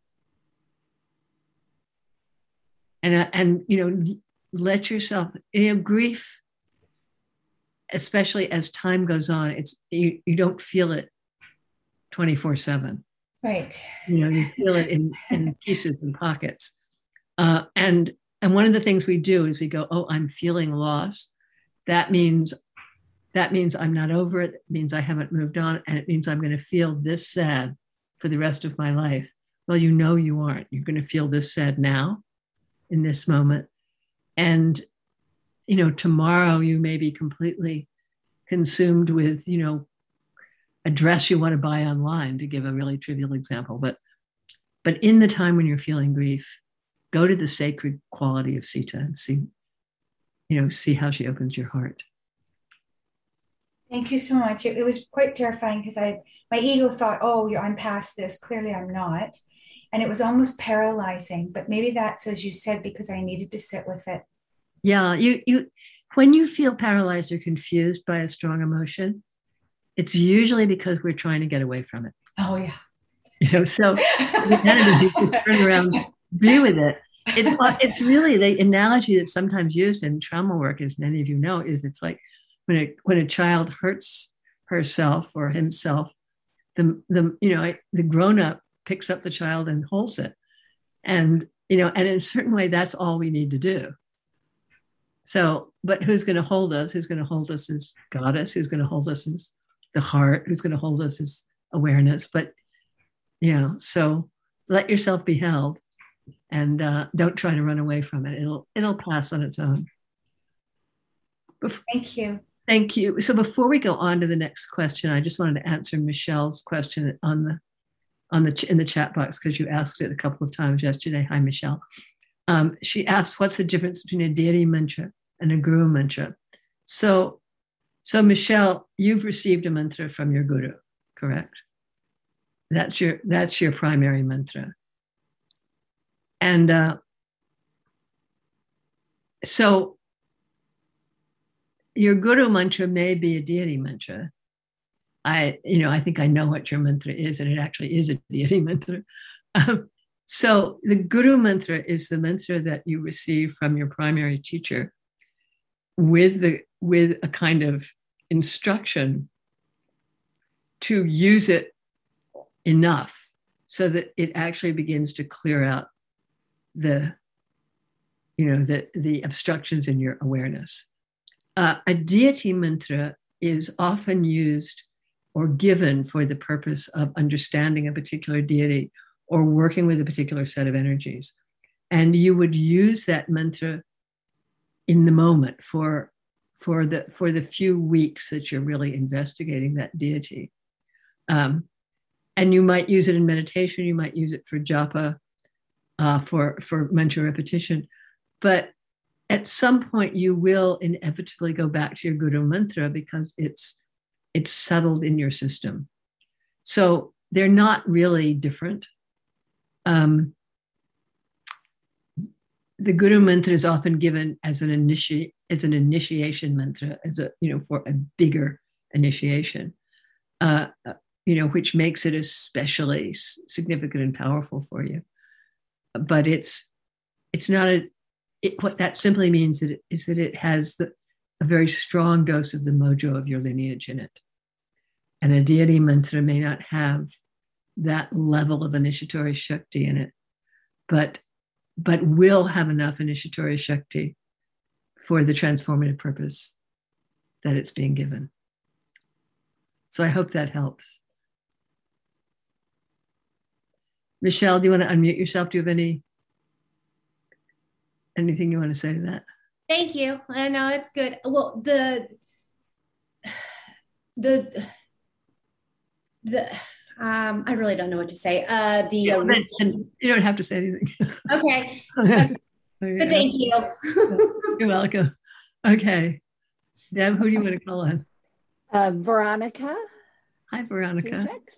And, uh, and, you know, let yourself, you know, grief, especially as time goes on, it's, you, you don't feel it twenty-four seven. Right. You know, you feel it in, in pieces and pockets. Uh, and, and one of the things we do is we go, oh, I'm feeling loss. That means That means I'm not over it. It means I haven't moved on. And it means I'm going to feel this sad for the rest of my life. Well, you know you aren't. You're going to feel this sad now, in this moment. And, you know, tomorrow you may be completely consumed with, you know, a dress you want to buy online, to give a really trivial example. But, but in the time when you're feeling grief, go to the sacred quality of Sita and see, you know, see how she opens your heart. Thank you so much. It, it was quite terrifying because I, my ego thought, oh, I'm past this. Clearly I'm not. And it was almost paralyzing, but maybe that's, as you said, because I needed to sit with it. Yeah. You, you, when you feel paralyzed or confused by a strong emotion, it's usually because we're trying to get away from it. Oh yeah. You know, so the energy just turn around, be with it. It's, it's really the analogy that's sometimes used in trauma work, as many of you know, is it's like when a, when a child hurts herself or himself, the, the, you know, the grown-up picks up the child and holds it. And, you know, and in a certain way, that's all we need to do. So, but who's going to hold us? Who's going to hold us is Goddess. Who's going to hold us is the heart. Who's going to hold us is awareness. But, you know, so let yourself be held, and uh, don't try to run away from it. It'll, it'll pass on its own. Bef- Thank you. Thank you. So before we go on to the next question, I just wanted to answer Michelle's question on the, on the, in the chat box, because you asked it a couple of times yesterday. Hi, Michelle. Um, she asked, what's the difference between a deity mantra and a guru mantra? So, so Michelle, you've received a mantra from your guru, correct? That's your, that's your primary mantra. And uh, so your guru mantra may be a deity mantra. I, you know, I think I know what your mantra is, and it actually is a deity mantra. Um, so the guru mantra is the mantra that you receive from your primary teacher with the, with a kind of instruction to use it enough so that it actually begins to clear out the, you know, the, the obstructions in your awareness. Uh, a deity mantra is often used or given for the purpose of understanding a particular deity or working with a particular set of energies. And you would use that mantra in the moment for, for, the, for the few weeks that you're really investigating that deity. Um, and you might use it in meditation, you might use it for japa, uh, for, for mantra repetition. But at some point you will inevitably go back to your guru mantra because it's, it's settled in your system. So they're not really different. Um, the guru mantra is often given as an initi- as an initiation mantra, as a, you know, for a bigger initiation, uh, you know, which makes it especially significant and powerful for you. But it's, it's not a, it, what that simply means that it, is that it has the, a very strong dose of the mojo of your lineage in it. And a deity mantra may not have that level of initiatory Shakti in it, but, but will have enough initiatory Shakti for the transformative purpose that it's being given. So I hope that helps. Michelle, do you want to unmute yourself? Do you have any, anything you want to say to that? Thank you. I know it's good. Well, the, the, the, um, I really don't know what to say. Uh, the, yeah, uh, and you don't have to say anything. Okay. Okay. So thank you. You're welcome. Okay. Deb, who do you want to call on? Uh, Veronica. Hi, Veronica. Next.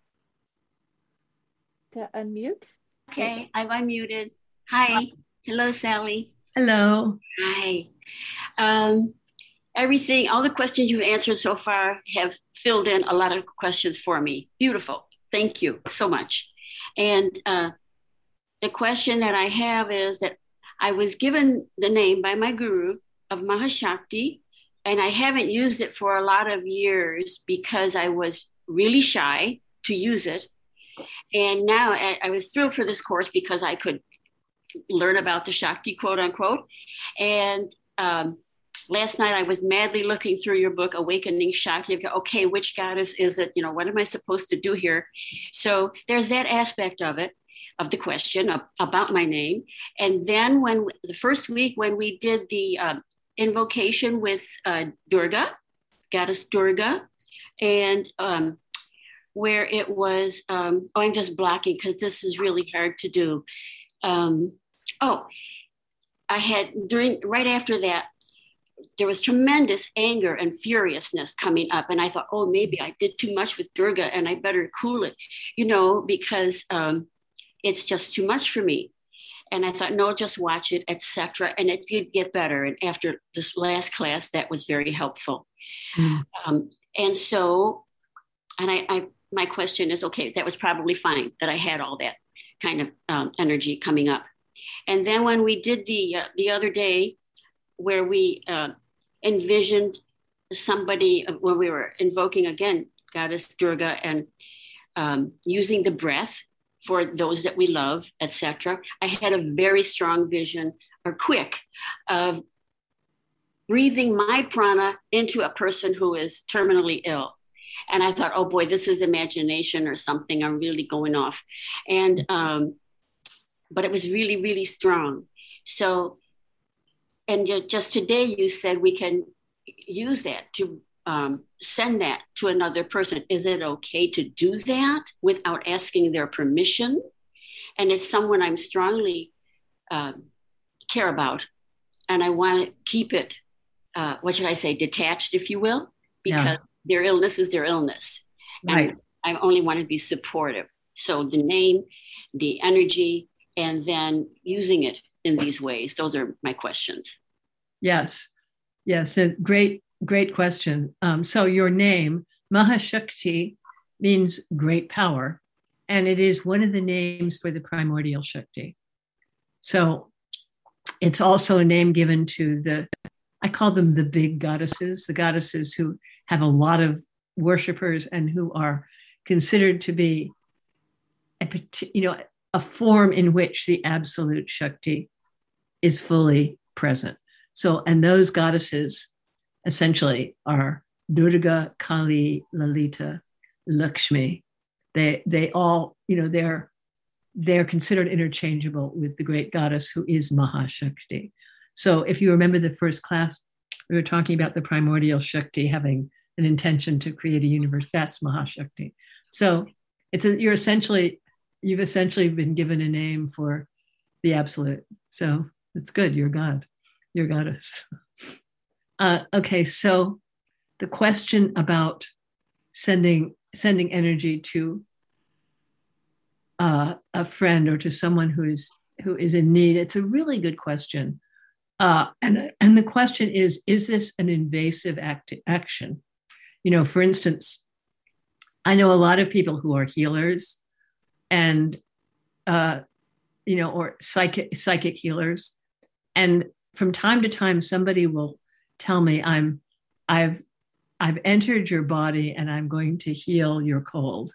To unmute. Okay, I've unmuted. Hi. Hello, Sally. Hello. Hi. Um, everything, all the questions you've answered so far have filled in a lot of questions for me. Beautiful. Thank you so much. And uh, the question that I have is that I was given the name by my guru of Mahashakti, and I haven't used it for a lot of years because I was really shy to use it. And now I, I was thrilled for this course because I could learn about the Shakti, quote unquote. And um, last night I was madly looking through your book, Awakening Shakti. Okay, which goddess is it? You know, what am I supposed to do here? So there's that aspect of it, of the question of, about my name. And then when the first week when we did the um, invocation with uh, Durga, goddess Durga, and um, where it was, um, oh, I'm just blocking because this is really hard to do. Um, oh, I had during, right after that, there was tremendous anger and furiousness coming up. And I thought, oh, maybe I did too much with Durga and I better cool it, you know, because um, it's just too much for me. And I thought, no, just watch it, et cetera. And it did get better. And after this last class, that was very helpful. Mm. Um, and so, and I, I, my question is, okay, that was probably fine that I had all that kind of um, energy coming up. And then when we did the, uh, the other day, where we uh, envisioned somebody, when we were invoking again, Goddess Durga, and um, using the breath for those that we love, et cetera. I had a very strong vision, or quick, of breathing my prana into a person who is terminally ill. And I thought, oh boy, this is imagination or something. I'm really going off. And, um, but it was really, really strong. So, and just today you said we can use that to um, send that to another person. Is it okay to do that without asking their permission? And it's someone I'm strongly um, care about. And I want to keep it, uh, what should I say, detached, if you will, because yeah. their illness is their illness. Right. And I only want to be supportive. So the name, the energy, and then using it in these ways. Those are my questions. Yes. Yes. A great, great question. Um, so your name, Mahashakti, means great power. And it is one of the names for the primordial Shakti. So it's also a name given to the, I call them the big goddesses, the goddesses who have a lot of worshipers and who are considered to be, a, you know, a form in which the absolute Shakti is fully present. So, and those goddesses essentially are Durga, Kali, Lalita, Lakshmi. They, they all, you know, they're, they're considered interchangeable with the great goddess who is Mahashakti. So if you remember the first class, we were talking about the primordial Shakti having an intention to create a universe. That's Mahashakti. So it's a, you're essentially, you've essentially been given a name for the absolute. So it's good. You're God. You're goddess. Uh, okay. So the question about sending, sending energy to uh, a friend or to someone who is, who is in need, it's a really good question. Uh, and, and the question is, is this an invasive act, action? You know, for instance, I know a lot of people who are healers and, uh, you know, or psychic, psychic healers. And from time to time, somebody will tell me, I'm, I've, I've entered your body and I'm going to heal your cold.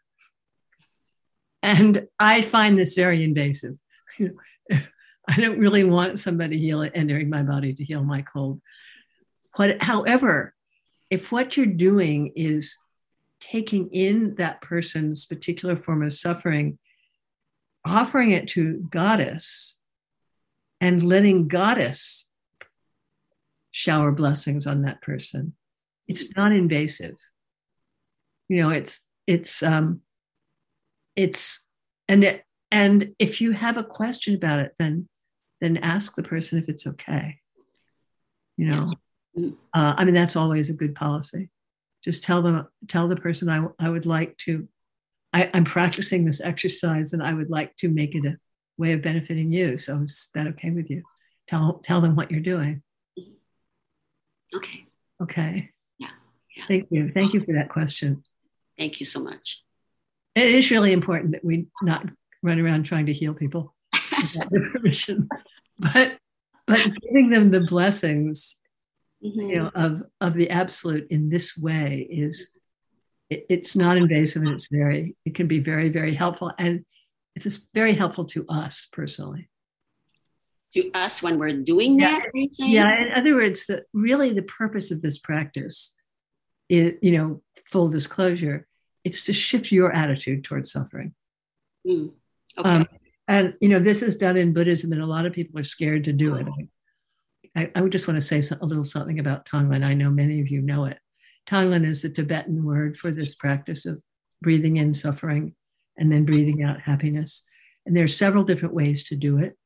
And I find this very invasive. I don't really want somebody heal, entering my body to heal my cold. What, however, if what you're doing is taking in that person's particular form of suffering, offering it to Goddess, and letting Goddess shower blessings on that person, it's not invasive. You know, it's, it's, um, it's, and, it, and if you have a question about it, then, then ask the person if it's okay. You know, uh, I mean, that's always a good policy. Just tell them, tell the person I, I would like to, I, I'm practicing this exercise and I would like to make it a way of benefiting you. So is that okay with you? Tell, tell them what you're doing. Okay. Okay. Yeah. yeah. Thank you. Thank you for that question. Thank you so much. It is really important that we not run around trying to heal people without their permission, but, but giving them the blessings, mm-hmm. you know, of, of the absolute in this way is, it, it's not invasive and it's very, it can be very, very helpful. And it's very helpful to us personally. To us when we're doing that? Yeah, yeah. In other words, the, really the purpose of this practice is, you know, full disclosure, it's to shift your attitude towards suffering. Mm, okay. Um, and, you know, this is done in Buddhism and a lot of people are scared to do it. I, I would just want to say so, a little something about Tonglen. I know many of you know it. Tonglen is the Tibetan word for this practice of breathing in suffering and then breathing out happiness. And there are several different ways to do it.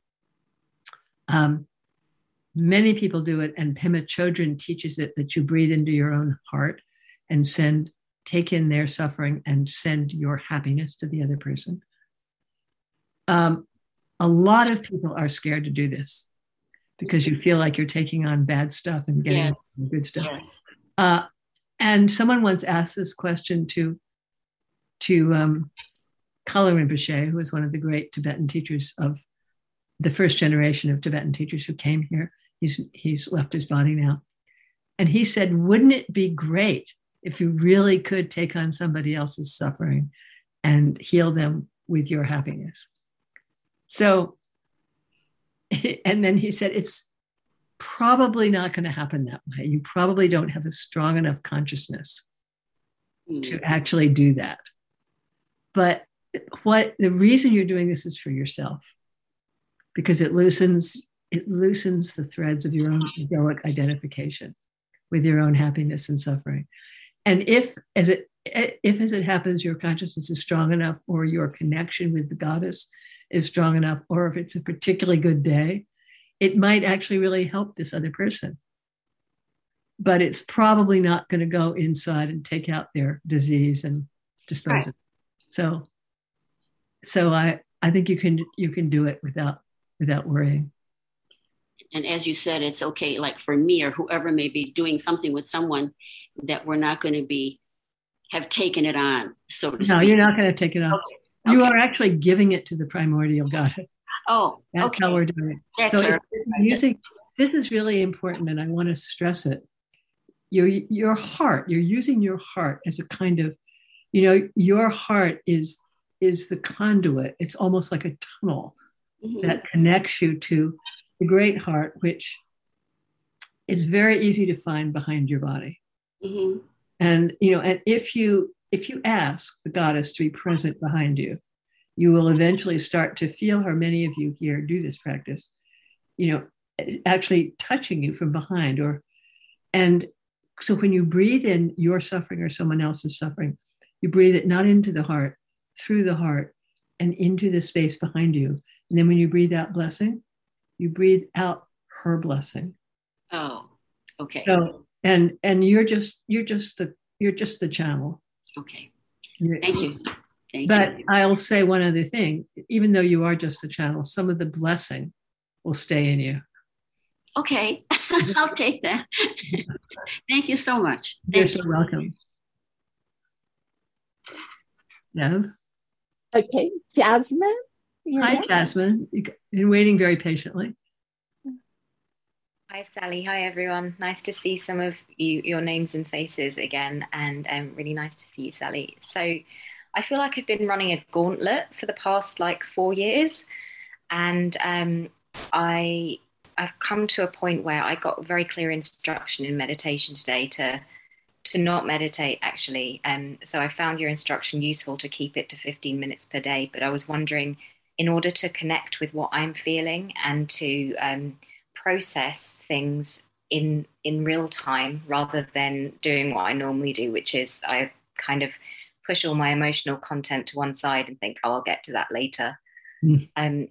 Um, many people do it, and Pema Chodron teaches it that you breathe into your own heart and send, take in their suffering and send your happiness to the other person. Um, a lot of people are scared to do this because you feel like you're taking on bad stuff and getting yes. good stuff. Yes. Uh, and someone once asked this question to, to um, Kalu Rinpoche, who was one of the great Tibetan teachers of the first generation of Tibetan teachers who came here. He's, he's left his body now. And he said, wouldn't it be great if you really could take on somebody else's suffering and heal them with your happiness? So, and then he said, it's probably not going to happen that way. You probably don't have a strong enough consciousness mm. to actually do that. But what the reason you're doing this is for yourself, because it loosens it loosens the threads of your own egoic identification with your own happiness and suffering. And if as it if as it happens your consciousness is strong enough, or your connection with the goddess is strong enough, or if it's a particularly good day, it might actually really help this other person. But it's probably not going to go inside and take out their disease and dispose right. of it. So, so I, I think you can you can do it without without worrying. And as you said, it's okay, like for me or whoever may be doing something with someone, that we're not going to be have taken it on, so to no, speak. No, you're not going to take it on. Okay. You okay. are actually giving it to the primordial goddess. Oh, that's okay. how we're doing it. That's so if using, this is really important, and I want to stress it. Your your heart, you're using your heart as a kind of, you know, your heart is is the conduit. It's almost like a tunnel mm-hmm. that connects you to the great heart, which is very easy to find behind your body. Mm-hmm. And, you know, and if you if you ask the goddess to be present behind you, you will eventually start to feel her. Many of you here do this practice, you know, actually touching you from behind. Or, and so when you breathe in your suffering or someone else's suffering, you breathe it not into the heart, through the heart and into the space behind you. And then when you breathe out blessing, you breathe out her blessing. Oh, okay. So, and, and you're just, you're just the, you're just the channel. Okay. Thank you. Thank but you. I'll say one other thing, even though you are just the channel, some of the blessing will stay in you. Okay. I'll take that. Thank you so much. Thank You're you. so welcome. No. Okay, Jasmine. Hi, next. Jasmine. You've been waiting very patiently. Hi, Sally. Hi, everyone. Nice to see some of you, your names and faces again, and um, really nice to see you, Sally. So I feel like I've been running a gauntlet for the past like four years, and um, I, I've come to a point where I got very clear instruction in meditation today to to not meditate, actually. Um, so I found your instruction useful to keep it to fifteen minutes per day, but I was wondering, in order to connect with what I'm feeling and to um, process things in in real time rather than doing what I normally do, which is I kind of push all my emotional content to one side and think, oh, I'll get to that later. Mm. Um,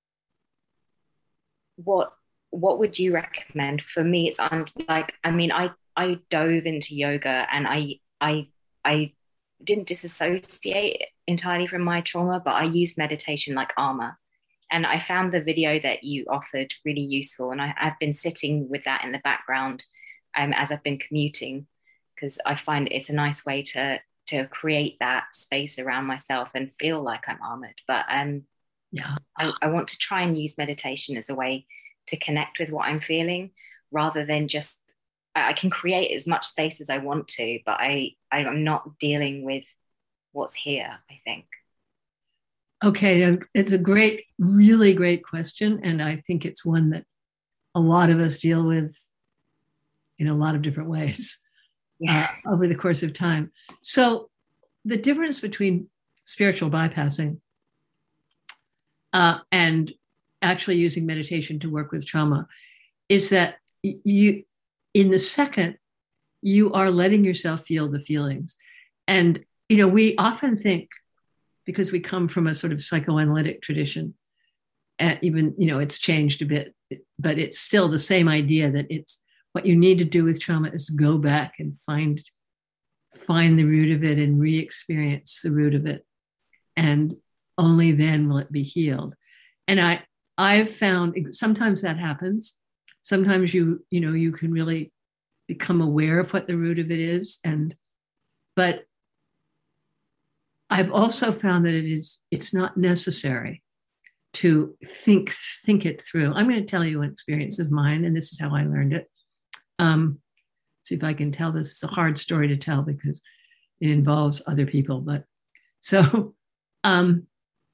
what what would you recommend? For me, it's un- like, I mean, I, I dove into yoga and I I I didn't disassociate entirely from my trauma, but I used meditation like armor. And I found the video that you offered really useful. And I, I've been sitting with that in the background um, as I've been commuting, because I find it's a nice way to to create that space around myself and feel like I'm armored. But um, yeah, I, I want to try and use meditation as a way to connect with what I'm feeling, rather than just, I can create as much space as I want to, but I, I'm not dealing with what's here, I think. Okay, it's a great, really great question. And I think it's one that a lot of us deal with in a lot of different ways yeah. uh, over the course of time. So the difference between spiritual bypassing uh, and actually using meditation to work with trauma is that you, in the second you are letting yourself feel the feelings. And, you know, we often think, because we come from a sort of psychoanalytic tradition, and even, you know, it's changed a bit, but it's still the same idea that it's what you need to do with trauma is go back and find, find the root of it and re-experience the root of it. And only then will it be healed. And I, I've found sometimes that happens. Sometimes you, you know, you can really become aware of what the root of it is. And, but I've also found that it is, it's not necessary to think, think it through. I'm going to tell you an experience of mine, and this is how I learned it. Um, see if I can tell this. It's a hard story to tell because it involves other people. But so um,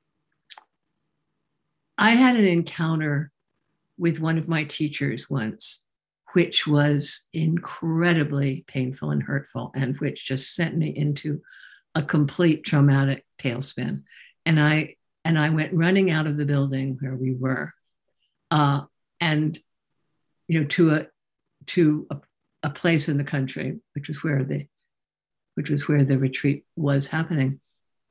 I had an encounter with one of my teachers once, which was incredibly painful and hurtful, and which just sent me into a complete traumatic tailspin. And I and I went running out of the building where we were, uh, and you know, to a to a, a place in the country, which was where the which was where the retreat was happening.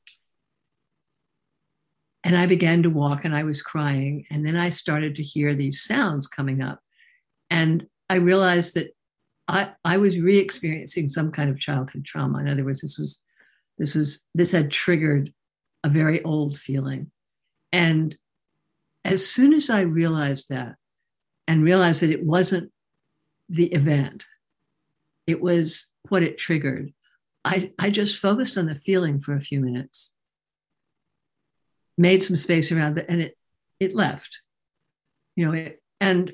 And I began to walk, and I was crying, and then I started to hear these sounds coming up, and I realized that I I was re-experiencing some kind of childhood trauma. In other words, this was this was this had triggered a very old feeling. And as soon as I realized that, and realized that it wasn't the event, it was what it triggered, I, I just focused on the feeling for a few minutes, made some space around it, and it it left. You know, it, and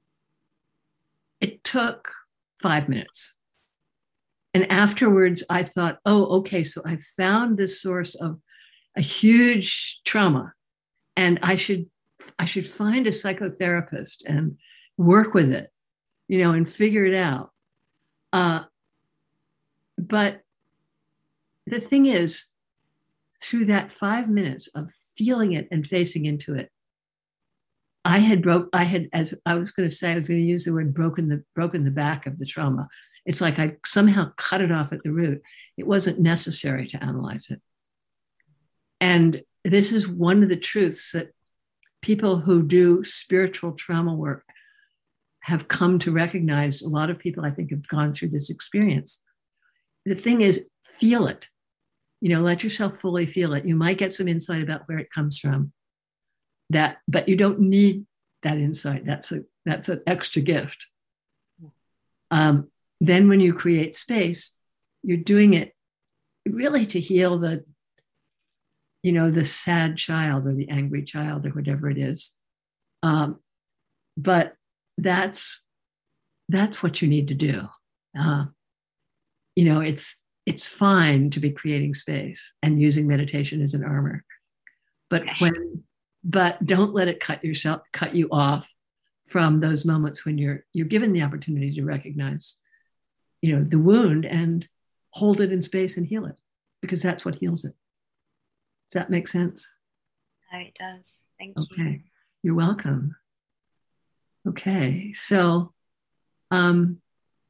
it took five minutes. And afterwards, I thought, oh, okay, so I found this source of a huge trauma, and I should I should find a psychotherapist and work with it, you know, and figure it out. Uh, but the thing is, through that five minutes of feeling it and facing into it, I had broke. I had, as I was going to say, I was going to use the word broken the broken the back of the trauma. It's like I somehow cut it off at the root. It wasn't necessary to analyze it. And this is one of the truths that people who do spiritual trauma work have come to recognize. A lot of people, I think, have gone through this experience. The thing is, feel it. You know, let yourself fully feel it. You might get some insight about where it comes from. That, but you don't need that insight. That's a that's an extra gift. Um, then when you create space, you're doing it really to heal the, you know, the sad child or the angry child or whatever it is. Um, but that's that's what you need to do. Uh, you know, it's it's fine to be creating space and using meditation as an armor, but when but don't let it cut yourself cut you off from those moments when you're you're given the opportunity to recognize, you know, the wound and hold it in space and heal it, because that's what heals it. Does that make sense? No, it does. Thank you. Okay, you're welcome. Okay, so um,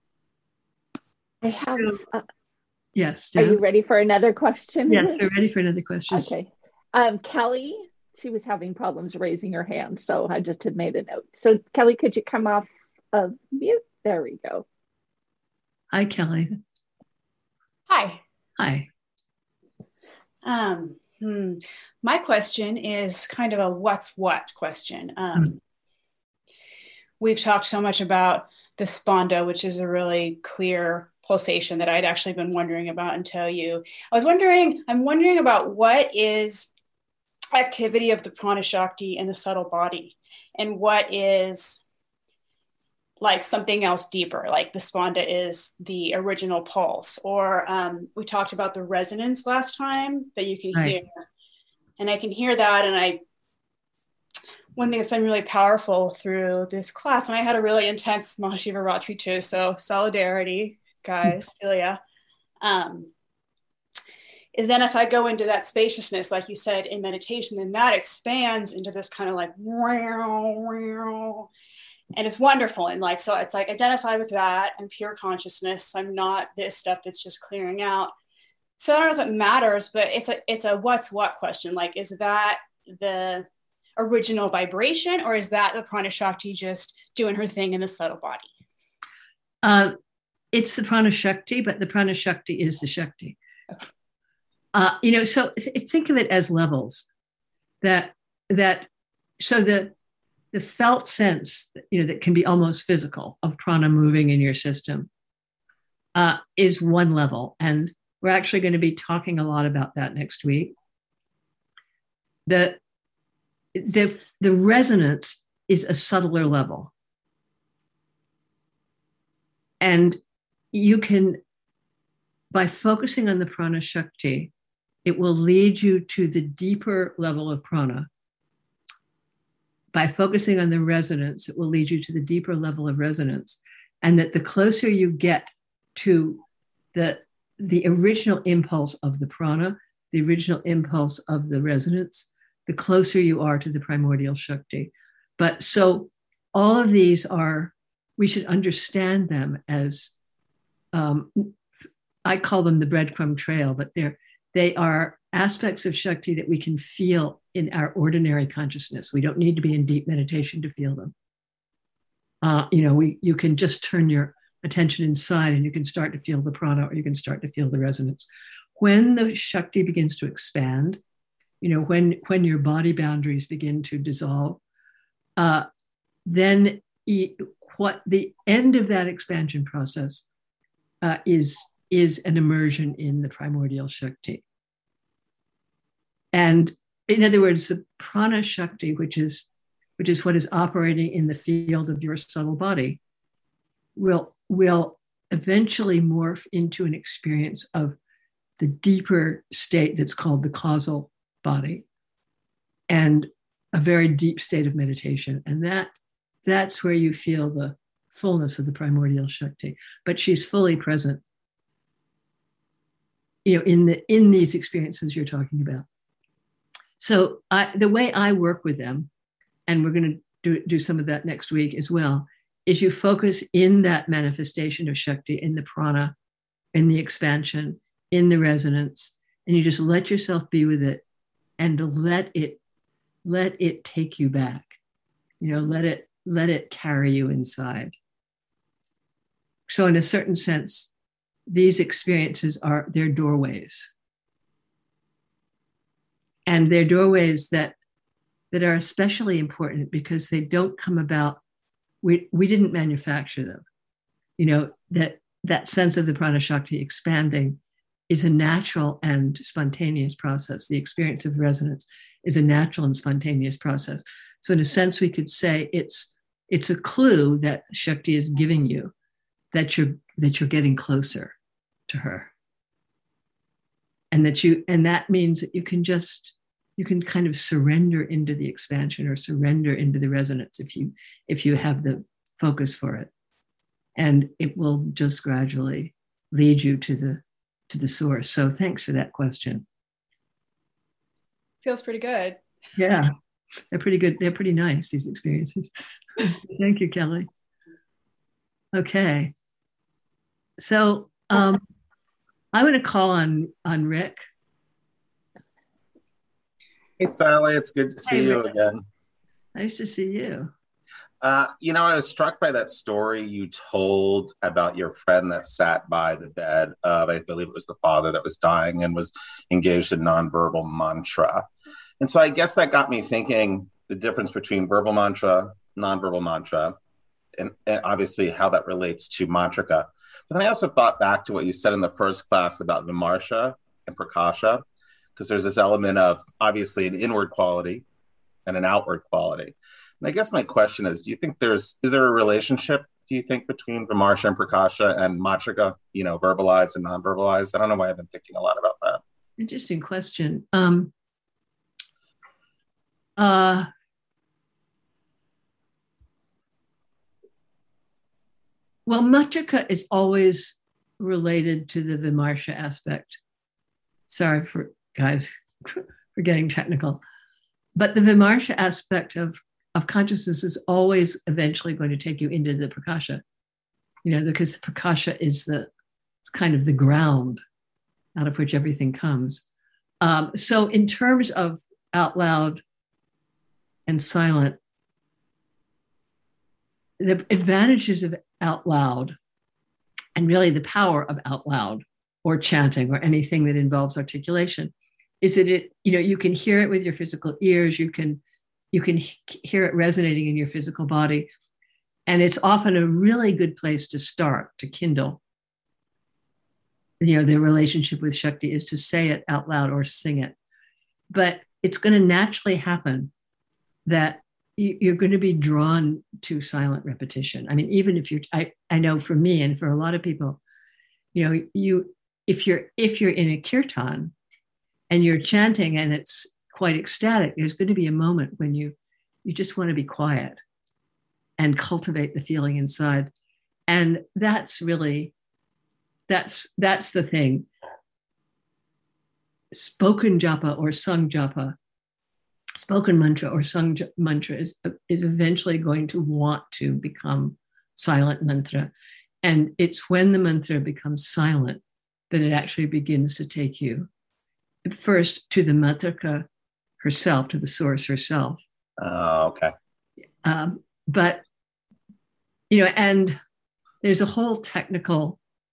I have. Uh, yes. Are you ready for another question? Yes, we're ready for another question. Okay, um, Kelly. She was having problems raising her hand, so I just had made a note. So Kelly, could you come off of mute? There we go. Hi, Kelly. Hi. Hi. Um, hmm. My question is kind of a what's what question. Um, mm. We've talked so much about the spanda, which is a really clear pulsation that I'd actually been wondering about until you. I was wondering, I'm wondering about what is activity of the prana shakti in the subtle body, and what is like something else deeper, like the spanda is the original pulse, or um, we talked about the resonance last time that you can right. hear, and I can hear that. And I, one thing that's been really powerful through this class, and I had a really intense Mahashivaratri too, so solidarity, guys, Ilya. Um, is then if I go into that spaciousness, like you said, in meditation, then that expands into this kind of like, wow, wow. and it's wonderful. And like, so it's like identify with that and pure consciousness. I'm not this stuff that's just clearing out. So I don't know if it matters, but it's a, it's a what's what question. Like, is that the original vibration, or is that the Prana Shakti just doing her thing in the subtle body? Uh, it's the Prana Shakti, but the Prana Shakti is the Shakti. Okay. Uh, you know, so think of it as levels. That that so the the felt sense, you know, that can be almost physical of prana moving in your system uh, is one level, and we're actually going to be talking a lot about that next week. The the the resonance is a subtler level, and you can, by focusing on the Prana Shakti, it will lead you to the deeper level of prana. By focusing on the resonance, it will lead you to the deeper level of resonance. And that the closer you get to the, the original impulse of the prana, the original impulse of the resonance, the closer you are to the primordial Shakti. But so all of these are, we should understand them as, um, I call them the breadcrumb trail, but they're They are aspects of Shakti that we can feel in our ordinary consciousness. We don't need to be in deep meditation to feel them. Uh, you know, we you can just turn your attention inside and you can start to feel the prana, or you can start to feel the resonance. When the Shakti begins to expand, you know, when, when your body boundaries begin to dissolve, uh, then e- what the end of that expansion process uh, is is an immersion in the primordial Shakti. And in other words, the Prana Shakti, which is, which is what is operating in the field of your subtle body, will, will eventually morph into an experience of the deeper state that's called the causal body, and a very deep state of meditation. And that, that's where you feel the fullness of the primordial Shakti. But she's fully present, you know, in the in these experiences you're talking about. So I, the way I work with them, and we're going to do, do some of that next week as well, is you focus in that manifestation of Shakti, in the prana, in the expansion, in the resonance, and you just let yourself be with it, and let it let it take you back. You know, let it let it carry you inside. So in a certain sense, these experiences are their doorways. And they're doorways that, that are especially important because they don't come about, we, we didn't manufacture them. You know, that, that sense of the Prana Shakti expanding is a natural and spontaneous process. The experience of resonance is a natural and spontaneous process. So in a sense, we could say it's, it's a clue that Shakti is giving you that you're, that you're getting closer to her. And that you, and that means that you can just, you can kind of surrender into the expansion or surrender into the resonance if you, if you have the focus for it. And it will just gradually lead you to the, to the source. So thanks for that question. Feels pretty good. Yeah, they're pretty good. They're pretty nice, these experiences. Thank you, Kelly. Okay. So um, I'm going to call on, on Rick. Hey, Sally, it's good to see Hey, you Rick. again. Nice to see you. Uh, you know, I was struck by that story you told about your friend that sat by the bed of, I believe it was the father that was dying and was engaged in nonverbal mantra. And so I guess that got me thinking the difference between verbal mantra, nonverbal mantra, and, and obviously how that relates to mantrika. But then I also thought back to what you said in the first class about Vimarsha and Prakasha, because there's this element of obviously an inward quality and an outward quality. And I guess my question is, do you think there's, is there a relationship, do you think, between Vimarsha and Prakasha and Matrika, you know, verbalized and non-verbalized? I don't know why I've been thinking a lot about that. Interesting question. Um, uh, well, Matrika is always related to the Vimarsha aspect. Sorry for guys for getting technical. But the Vimarsha aspect of of consciousness is always eventually going to take you into the prakasha, you know, because the prakasha is the, it's kind of the ground out of which everything comes. Um, so in terms of out loud and silent, the advantages of out loud and really the power of out loud or chanting or anything that involves articulation is that it, you know, you can hear it with your physical ears, you can, you can hear it resonating in your physical body. And it's often a really good place to start, to kindle. You know, the relationship with Shakti is to say it out loud or sing it. But it's going to naturally happen that you're going to be drawn to silent repetition. I mean, even if you're, I, I know for me and for a lot of people, you know, you, if you're, if you're in a kirtan and you're chanting and it's quite ecstatic, there's going to be a moment when you, you just want to be quiet and cultivate the feeling inside. And that's really, that's, that's the thing. Spoken japa or sung japa, spoken mantra or sung mantra is, is eventually going to want to become silent mantra. And it's when the mantra becomes silent that it actually begins to take you first to the matrika herself, to the source herself. Oh, okay. Um, but, you know, and there's a whole technical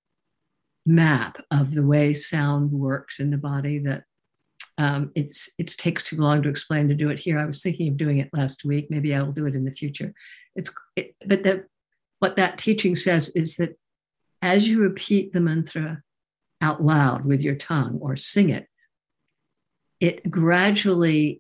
map of the way sound works in the body that um, it's it takes too long to explain to do it here. I was thinking of doing it last week. Maybe I will do it in the future. It's it, but that what that teaching says is that as you repeat the mantra out loud with your tongue or sing it, it gradually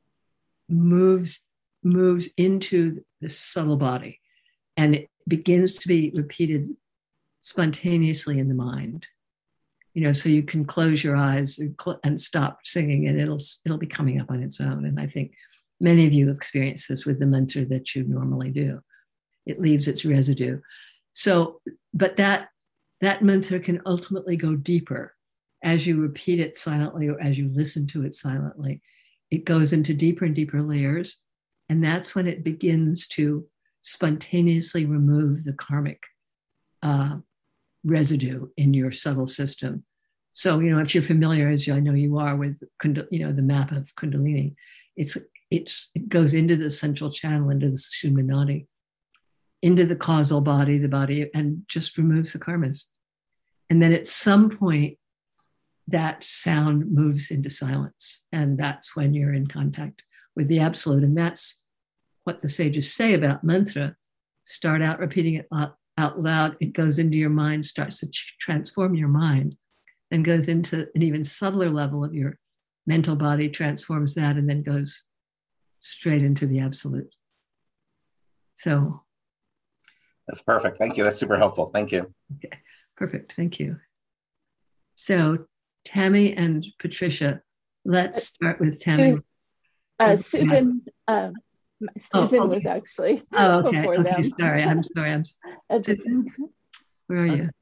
moves moves into the subtle body, and it begins to be repeated spontaneously in the mind. You know, so you can close your eyes and, cl- and stop singing, and it'll it'll be coming up on its own. And I think many of you have experienced this with the mantra that you normally do. It leaves its residue. So, but that that mantra can ultimately go deeper as you repeat it silently or as you listen to it silently. It goes into deeper and deeper layers, and that's when it begins to spontaneously remove the karmic uh, residue in your subtle system. So, you know, if you're familiar, as I know you are, with, you know, the map of Kundalini, it's it's it goes into the central channel, into the Sushumna Nadi, into the causal body, the body, and just removes the karmas. And then at some point, that sound moves into silence, and that's when you're in contact with the absolute. And that's what the sages say about mantra. Start out repeating it out, out loud. It goes into your mind, starts to ch- transform your mind, then goes into an even subtler level of your mental body, transforms that, and then goes straight into the absolute. So that's perfect. Thank you. That's super helpful. Thank you. Okay, perfect. Thank you. So Tammy and Patricia, let's start with Tammy. Sus- uh, Susan, um, Susan oh, okay. was actually oh, okay. before okay. them. Sorry, I'm sorry. I'm Susan. Where are you?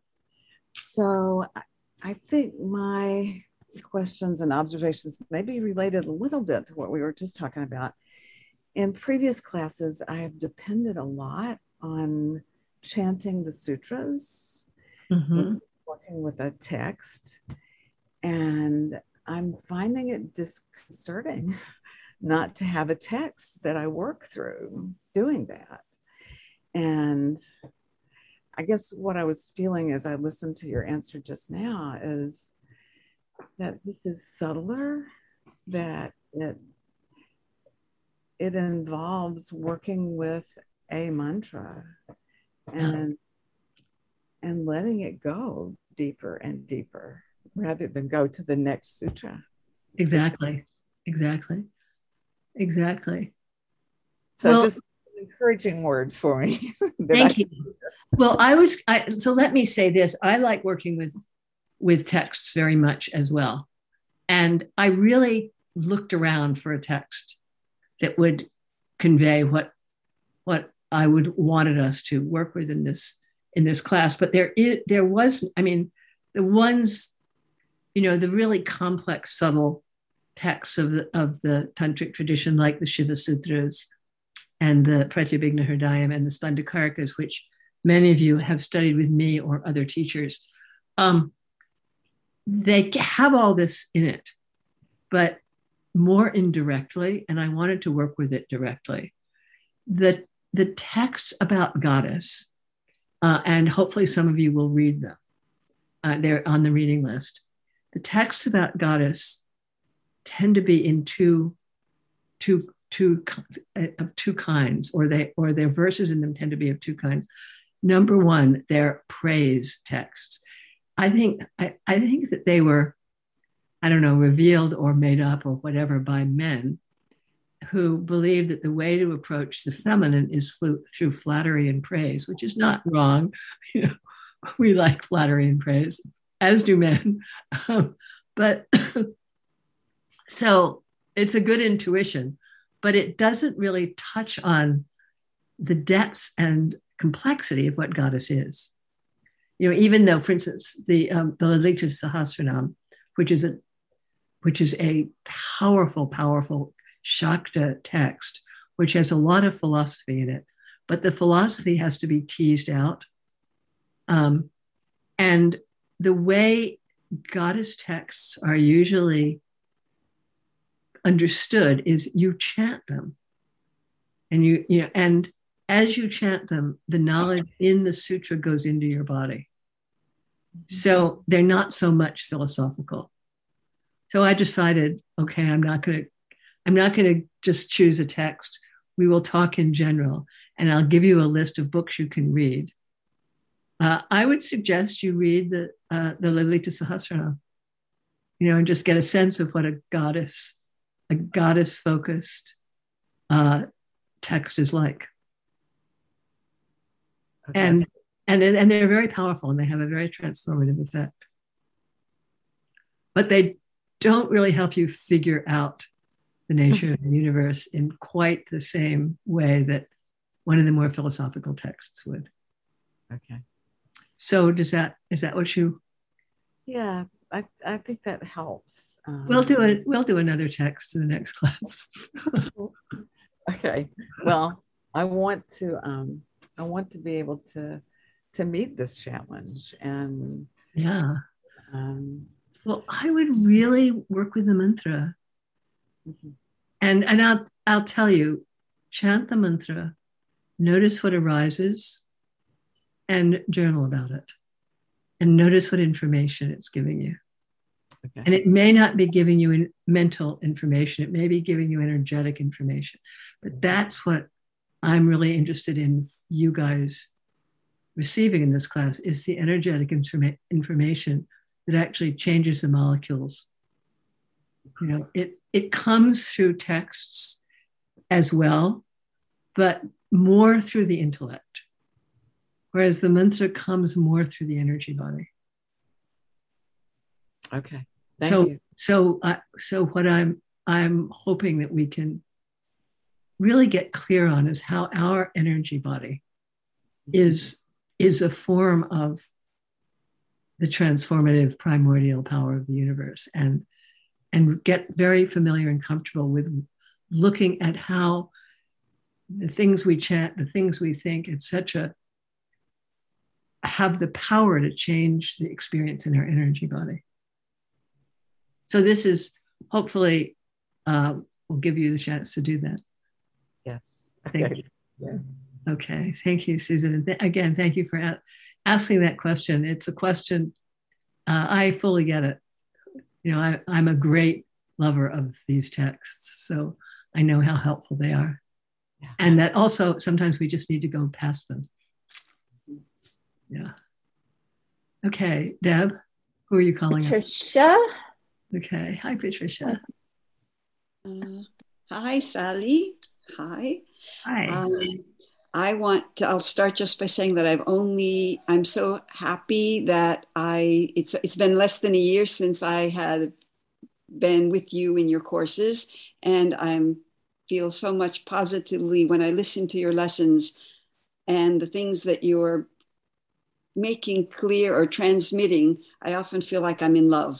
So I think my questions and observations may be related a little bit to what we were just talking about. In previous classes, I have depended a lot on chanting the sutras, mm-hmm. working with a text, and I'm finding it disconcerting not to have a text that I work through doing that. And I guess what I was feeling as I listened to your answer just now is that this is subtler, that it it involves working with a mantra and and letting it go deeper and deeper rather than go to the next sutra. Exactly. Exactly. Exactly. So well, just encouraging words for me. Thank you. Well, I was, I, so let me say this. I like working with, with texts very much as well. And I really looked around for a text that would convey what, what I would wanted us to work with in this, in this class. But there is, there was, I mean, the ones, you know, the really complex, subtle texts of the, of the tantric tradition, like the Shiva Sutras, and the Pratyabhigna Hridayam and the Spandakarikas, which many of you have studied with me or other teachers. Um, they have all this in it, but more indirectly, and I wanted to work with it directly. The, the texts about Goddess, uh, and hopefully some of you will read them. Uh, they're on the reading list. The texts about Goddess tend to be in two, two, two of two kinds, or they or their verses in them tend to be of two kinds. Number one, they're praise texts. I think I, I think that they were, I don't know, revealed or made up or whatever by men who believed that the way to approach the feminine is flu- through flattery and praise, which is not wrong. You know, we like flattery and praise, as do men. Um, but so it's a good intuition, but it doesn't really touch on the depths and complexity of what Goddess is. You know, even though, for instance, the um, the Lalita Sahasranam, which is a which is a powerful, powerful Shakta text, which has a lot of philosophy in it, but the philosophy has to be teased out. Um, and the way Goddess texts are usually understood is you chant them, and you you know, and as you chant them, the knowledge in the sutra goes into your body. So they're not so much philosophical. So I decided, okay, I'm not going to, I'm not going to just choose a text. We will talk in general, and I'll give you a list of books you can read. Uh, I would suggest you read the uh, the Lalita Sahasranam, you know, and just get a sense of what a goddess, a goddess-focused uh, text is like. Okay. And and and they're very powerful, and they have a very transformative effect. But they don't really help you figure out the nature of the universe in quite the same way that one of the more philosophical texts would. Okay. So does that is that what you? Yeah, I, I think that helps. Um, we'll do it. We'll do another text in the next class. Okay. Well, I want to. Um, I want to be able to to meet this challenge, and yeah. Um, well, I would really work with the mantra, mm-hmm. and and I'll I'll tell you, chant the mantra, notice what arises, and journal about it, and notice what information it's giving you. Okay. And it may not be giving you in mental information; it may be giving you energetic information, but that's what I'm really interested in you guys receiving in this class is the energetic informa- information that actually changes the molecules. You know, it, it comes through texts as well, but more through the intellect, whereas the mantra comes more through the energy body. Okay, thank so, you. So, uh, so what I'm I'm hoping that we can really get clear on is how our energy body is, is a form of the transformative primordial power of the universe, and, and get very familiar and comfortable with looking at how the things we chant, the things we think, et cetera, have the power to change the experience in our energy body. So this is hopefully uh, will give you the chance to do that. Yes. Thank okay. you. Yeah. Okay. Thank you, Susan. And th- again, thank you for a- asking that question. It's a question, uh, I fully get it. You know, I, I'm a great lover of these texts, so I know how helpful they are. Yeah. And that also sometimes we just need to go past them. Yeah. Okay, Deb, who are you calling? Patricia. Up? Okay. Hi, Patricia. Uh, hi, Sally. Hi. Hi. Um, I want to, I'll start just by saying that I've only, I'm so happy that I, it's it's been less than a year since I had been with you in your courses, and I'm feel so much positively when I listen to your lessons and the things that you're making clear or transmitting. I often feel like I'm in love,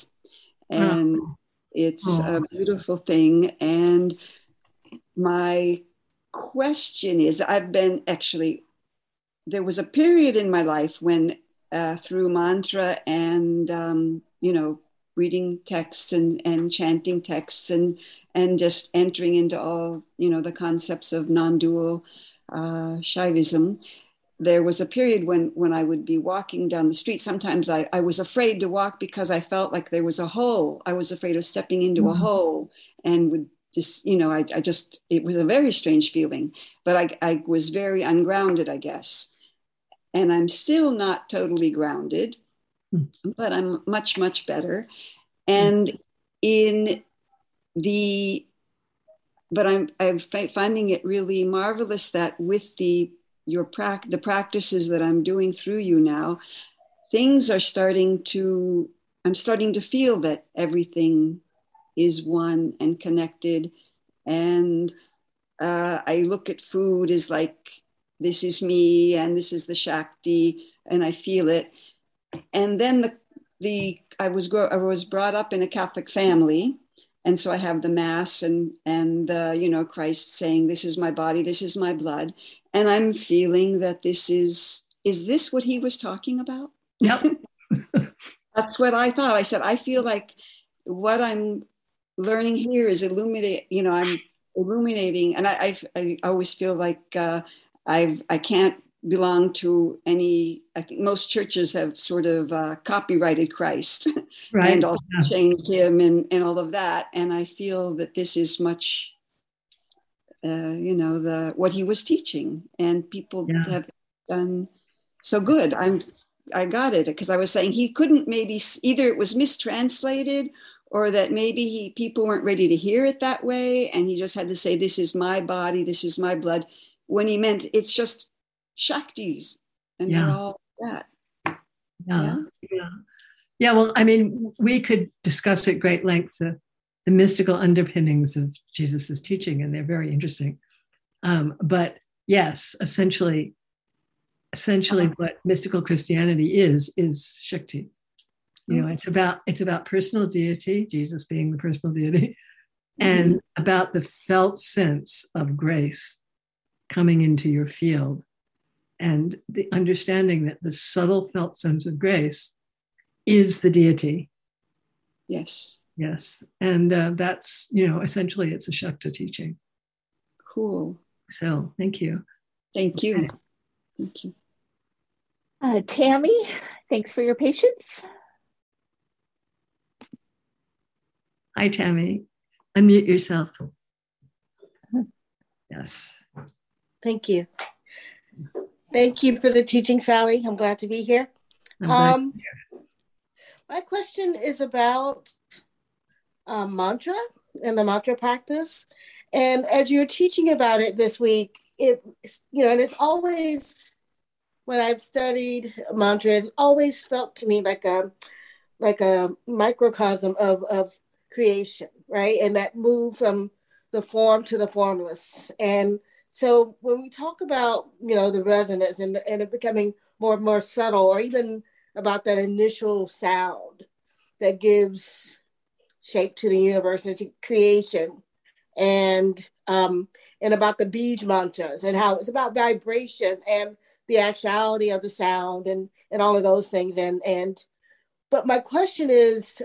and oh. it's oh. a beautiful thing. And my question is, I've been actually, there was a period in my life when uh, through mantra and, um, you know, reading texts and, and chanting texts and, and just entering into all, you know, the concepts of non-dual uh, Shaivism, there was a period when, when I would be walking down the street. Sometimes I, I was afraid to walk because I felt like there was a hole. I was afraid of stepping into mm-hmm. a hole and would just, you know, I, I just, it was a very strange feeling, but I, I was very ungrounded, I guess. And I'm still not totally grounded, mm-hmm. but I'm much, much better. And mm-hmm. in the, but I'm, I'm finding it really marvelous that with the your prac- the practices that I'm doing through you now, things are starting to, I'm starting to feel that everything is one and connected. And uh, I look at food as like, this is me and this is the Shakti, and I feel it. And then the, the I was grow- I was brought up in a Catholic family. And so I have the Mass and, and uh, you know, Christ saying, this is my body, this is my blood. And I'm feeling that this is, is this what he was talking about? Yep. That's what I thought. I said, I feel like what I'm learning here is illuminate, you know, I'm illuminating. And I, I, I always feel like uh, I've, I can't belong to any, I think most churches have sort of uh, copyrighted Christ right. and also yeah. changed him and, and all of that. And I feel that this is much, uh, you know, the what he was teaching, and people yeah. have done so good. I'm, I got it, because I was saying he couldn't maybe, either it was mistranslated or that maybe he people weren't ready to hear it that way. And he just had to say, this is my body, this is my blood, when he meant it's just Shaktis, and yeah. they're all that. Yeah. yeah, yeah, yeah. Well, I mean, we could discuss at great length the, the mystical underpinnings of Jesus's teaching, and they're very interesting. Um, but yes, essentially, essentially, uh-huh. what mystical Christianity is is Shakti. You know, it's about it's about personal deity, Jesus being the personal deity, mm-hmm. and about the felt sense of grace coming into your field. And the understanding that the subtle felt sense of grace is the deity. Yes. Yes. And uh, that's, you know, essentially it's a Shakta teaching. Cool. So thank you. Thank you. Okay. Thank you. Uh, Tammy, thanks for your patience. Hi, Tammy. Unmute yourself. Yes. Thank you. Thank you for the teaching, Sally. I'm glad to be here. Um, here. My question is about uh, mantra and the mantra practice. And as you're teaching about it this week, it, you know, and it's always, when I've studied mantra, it's always felt to me like a, like a microcosm of, of creation, right? And that move from the form to the formless. And so when we talk about, you know, the resonance and, and it becoming more and more subtle, or even about that initial sound that gives shape to the universe and to creation, and um, and about the Bij mantras and how it's about vibration and the actuality of the sound and, and all of those things. And, and but my question is,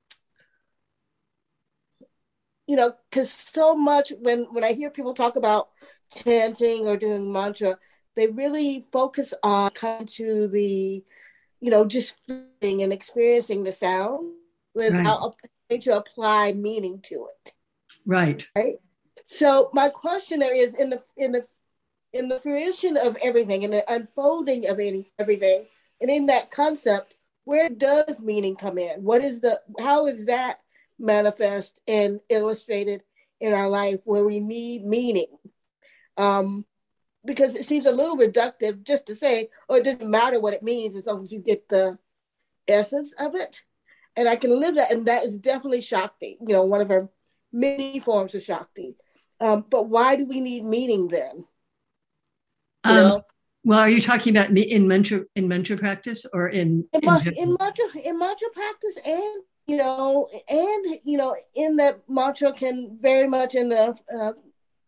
you know, because so much when, when I hear people talk about chanting or doing mantra, they really focus on coming to the, you know, just feeling and experiencing the sound without right. to apply meaning to it. Right. Right. So my question there is, in the in the in the fruition of everything, in the unfolding of any, everything, and in that concept, where does meaning come in? What is the how is that manifest and illustrated in our life where we need meaning? Um, because it seems a little reductive just to say, oh, it doesn't matter what it means as long as you get the essence of it. And I can live that, and that is definitely Shakti, you know, one of our many forms of Shakti. Um, but why do we need meaning then? You um, know? Well, are you talking about me in mantra in mantra practice or in in, in, in mantra in mantra practice, and you know, and you know, in that mantra can very much in the uh,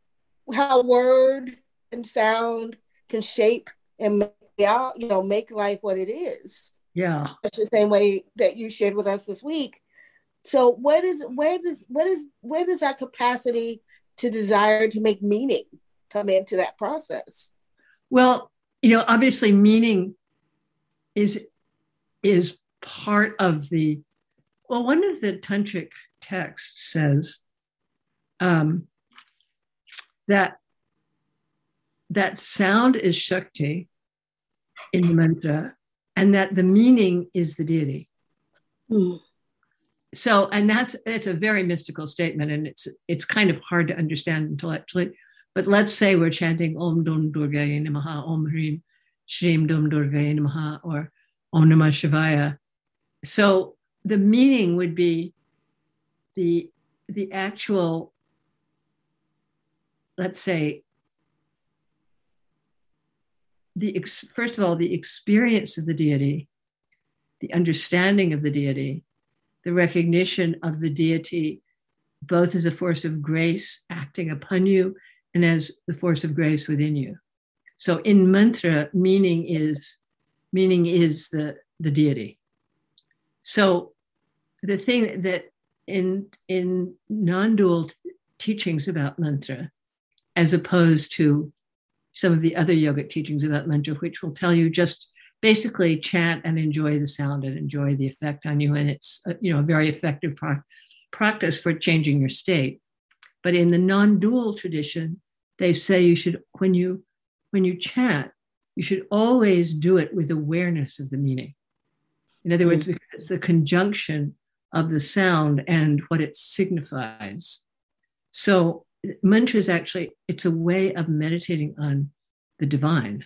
how word and sound can shape and make, you know, make life what it is. Yeah. That's the same way that you shared with us this week. So where does where does what is where does that capacity to desire to make meaning come into that process? Well, you know, obviously meaning is is part of the, well, one of the tantric texts says um, that that sound is Shakti in the mantra, and that the meaning is the deity. Mm. So, and that's it's a very mystical statement, and it's it's kind of hard to understand intellectually. But let's say we're chanting Om Dum Durgaye Namaha, Om Hrim Shrim Dum Durgaye Namaha, or Om Namah Shivaya. So the meaning would be the the actual, let's say, the ex, first of all, the experience of the deity, the understanding of the deity, the recognition of the deity, both as a force of grace acting upon you and as the force of grace within you. So in mantra, meaning is meaning is the, the deity. So the thing that in, in non-dual t- teachings about mantra, as opposed to some of the other yogic teachings about mantra, which will tell you just basically chant and enjoy the sound and enjoy the effect on you. And it's a, you know, a very effective pro- practice for changing your state. But in the non-dual tradition, they say you should, when you when you chant, you should always do it with awareness of the meaning. In other words, it's the conjunction of the sound and what it signifies. So mantra is actually, it's a way of meditating on the divine.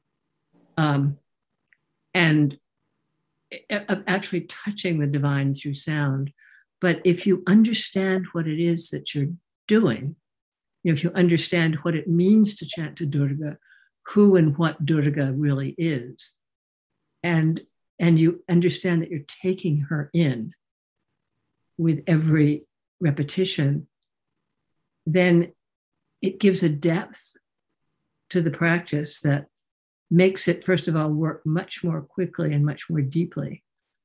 Um, and of actually touching the divine through sound. But if you understand what it is that you're doing, you know, if you understand what it means to chant to Durga, who and what Durga really is, and, and you understand that you're taking her in with every repetition, then it gives a depth to the practice that makes it, first of all, work much more quickly and much more deeply.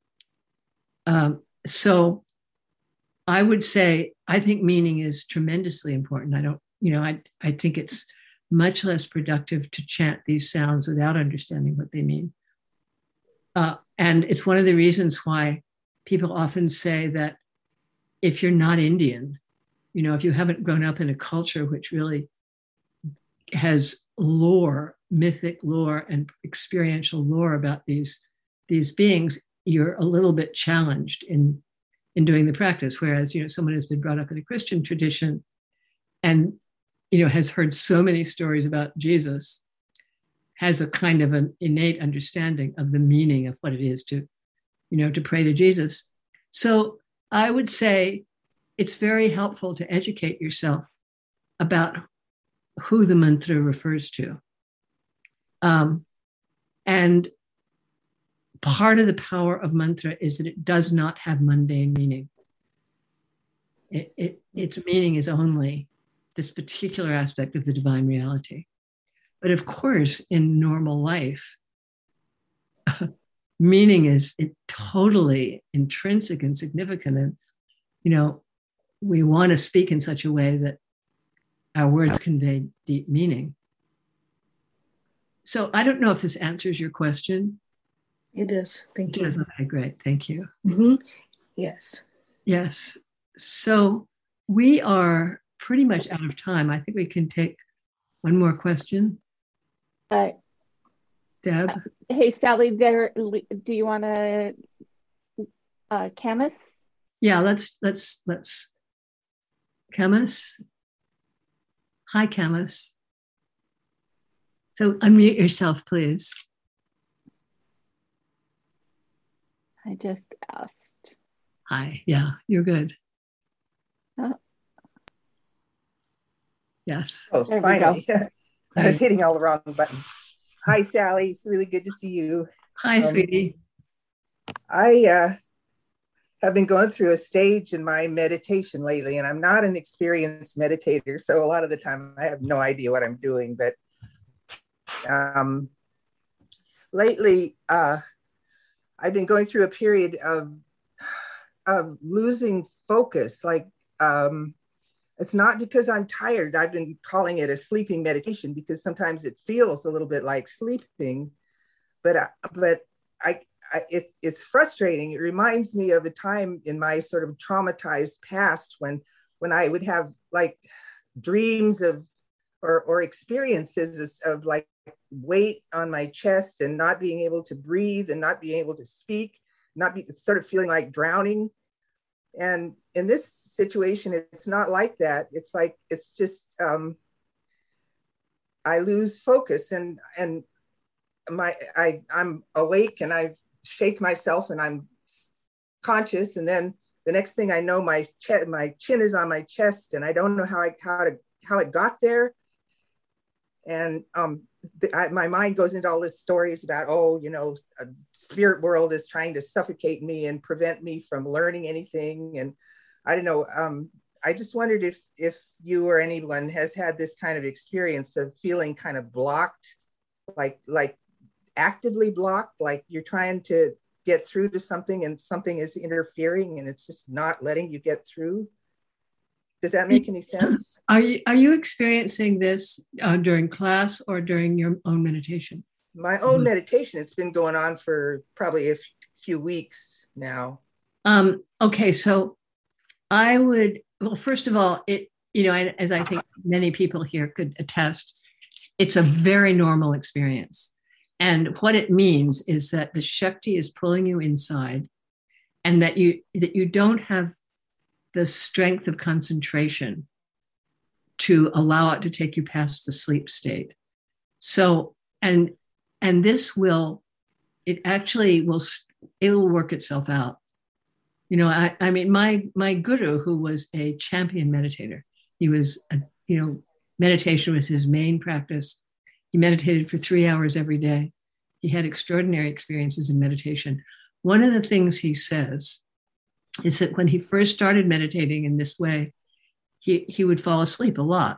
Um, so I would say, I think meaning is tremendously important. I don't, you know, I, I think it's much less productive to chant these sounds without understanding what they mean. Uh, and it's one of the reasons why people often say that if you're not Indian, you know, if you haven't grown up in a culture which really has lore, mythic lore and experiential lore about these, these beings, you're a little bit challenged in, in doing the practice. Whereas, you know, someone who's been brought up in a Christian tradition and, you know, has heard so many stories about Jesus, has a kind of an innate understanding of the meaning of what it is to, you know, to pray to Jesus. So I would say it's very helpful to educate yourself about who the mantra refers to. Um, and part of the power of mantra is that it does not have mundane meaning. It, it, its meaning is only this particular aspect of the divine reality. But of course, in normal life, meaning is it totally intrinsic and significant. And, you know, we want to speak in such a way that our words convey deep meaning. So I don't know if this answers your question. It does. Thank you. Okay, great. Thank you. Mm-hmm. Yes. Yes. So we are pretty much out of time. I think we can take one more question. Uh, Deb? Uh, hey, Sally, there. Do you want to, uh, Camus? Yeah, let's, let's, let's, Camus? Hi, Camus. So unmute yourself, please. I just asked. Hi, yeah, you're good. Oh. Yes. Oh, finally. I was hitting all the wrong buttons. Hi, Sally. It's really good to see you. Hi, um, sweetie. I uh, have been going through a stage in my meditation lately, and I'm not an experienced meditator, so a lot of the time I have no idea what I'm doing. But um, lately, uh, I've been going through a period of of losing focus. Like um, it's not because I'm tired. I've been calling it a sleeping meditation because sometimes it feels a little bit like sleeping, but uh, but I. I, it's it's frustrating. It reminds me of a time in my sort of traumatized past when when I would have like dreams of or or experiences of like weight on my chest and not being able to breathe and not being able to speak, not be sort of feeling like drowning. And in this situation, it's not like that. It's like it's just um, I lose focus and and my I I'm awake and I've shake myself and I'm conscious, and then the next thing I know, my ch- my chin is on my chest, and I don't know how I how to how it got there. And um, the, I, my mind goes into all these stories about, oh, you know, a spirit world is trying to suffocate me and prevent me from learning anything. And I don't know. Um, I just wondered if if you or anyone has had this kind of experience of feeling kind of blocked, like like. actively blocked, like you're trying to get through to something and something is interfering and it's just not letting you get through. Does that make any sense? Are you are you experiencing this uh, during class or during your own meditation? My own mm-hmm. meditation, it's been going on for probably a f- few weeks now. Um, okay, so I would, well, first of all, it, you know, as I think many people here could attest, it's a very normal experience. And what it means is that the Shakti is pulling you inside, and that you that you don't have the strength of concentration to allow it to take you past the sleep state. So, and and this will, it actually will, it will work itself out. You know, I, I mean, my my guru, who was a champion meditator, he was, a, you know, meditation was his main practice. He meditated for three hours every day. He had extraordinary experiences in meditation. One of the things he says is that when he first started meditating in this way, he, he would fall asleep a lot.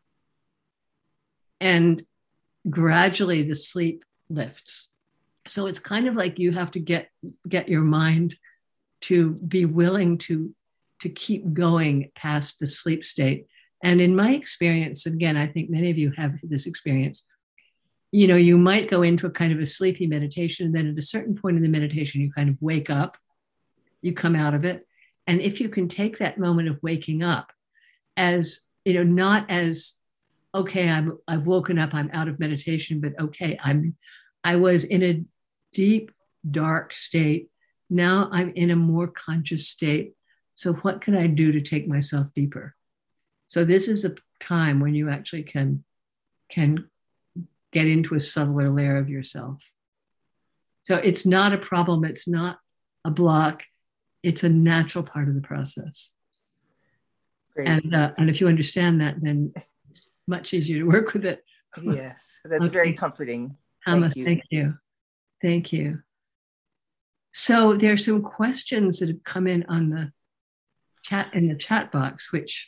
And gradually the sleep lifts. So it's kind of like you have to get, get your mind to be willing to, to keep going past the sleep state. And in my experience, again, I think many of you have this experience, you know, you might go into a kind of a sleepy meditation, and then at a certain point in the meditation, you kind of wake up, you come out of it. And if you can take that moment of waking up as, you know, not as, okay, I'm, I've woken up, I'm out of meditation, but okay, I'm, I was in a deep, dark state. Now I'm in a more conscious state. So what can I do to take myself deeper? So this is a time when you actually can, can get into a subtler layer of yourself. So it's not a problem. It's not a block. It's a natural part of the process. Great. And uh, and if you understand that, then it's much easier to work with it. Yes, that's okay. Very comforting. Thank you. Thank you. Thank you. So there are some questions that have come in on the chat in the chat box, which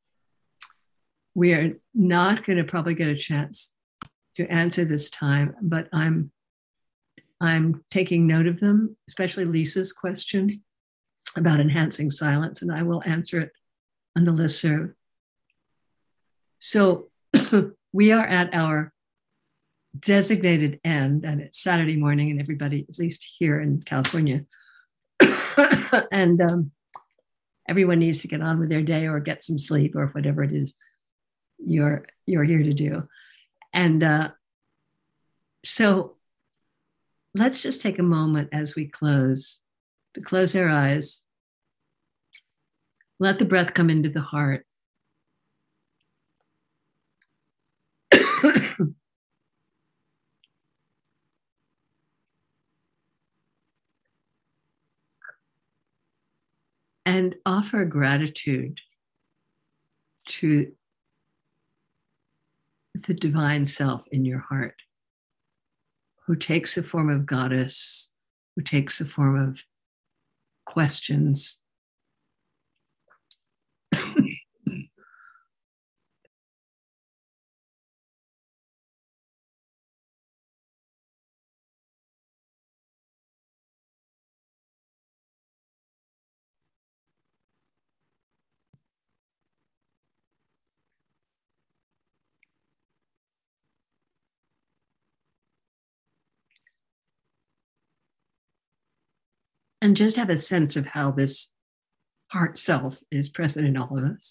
we are not going to probably get a chance to answer this time, but I'm I'm taking note of them, especially Lisa's question about enhancing silence, and I will answer it on the listserv. So we are at our designated end, and it's Saturday morning, and everybody, at least here in California, and um, everyone needs to get on with their day or get some sleep or whatever it is you're you're here to do. And uh, so let's just take a moment as we close to close our eyes. Let the breath come into the heart. And offer gratitude to the divine self in your heart, who takes the form of goddess, who takes the form of questions. And just have a sense of how this heart self is present in all of us.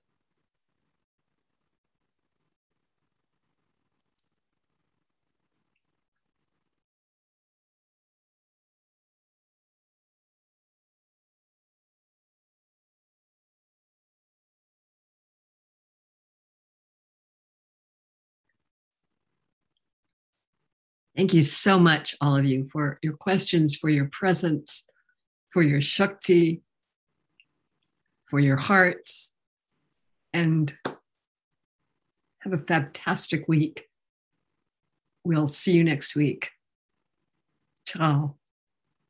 Thank you so much, all of you, for your questions, for your presence, for your Shakti, for your hearts, and have a fantastic week. We'll see you next week. Ciao.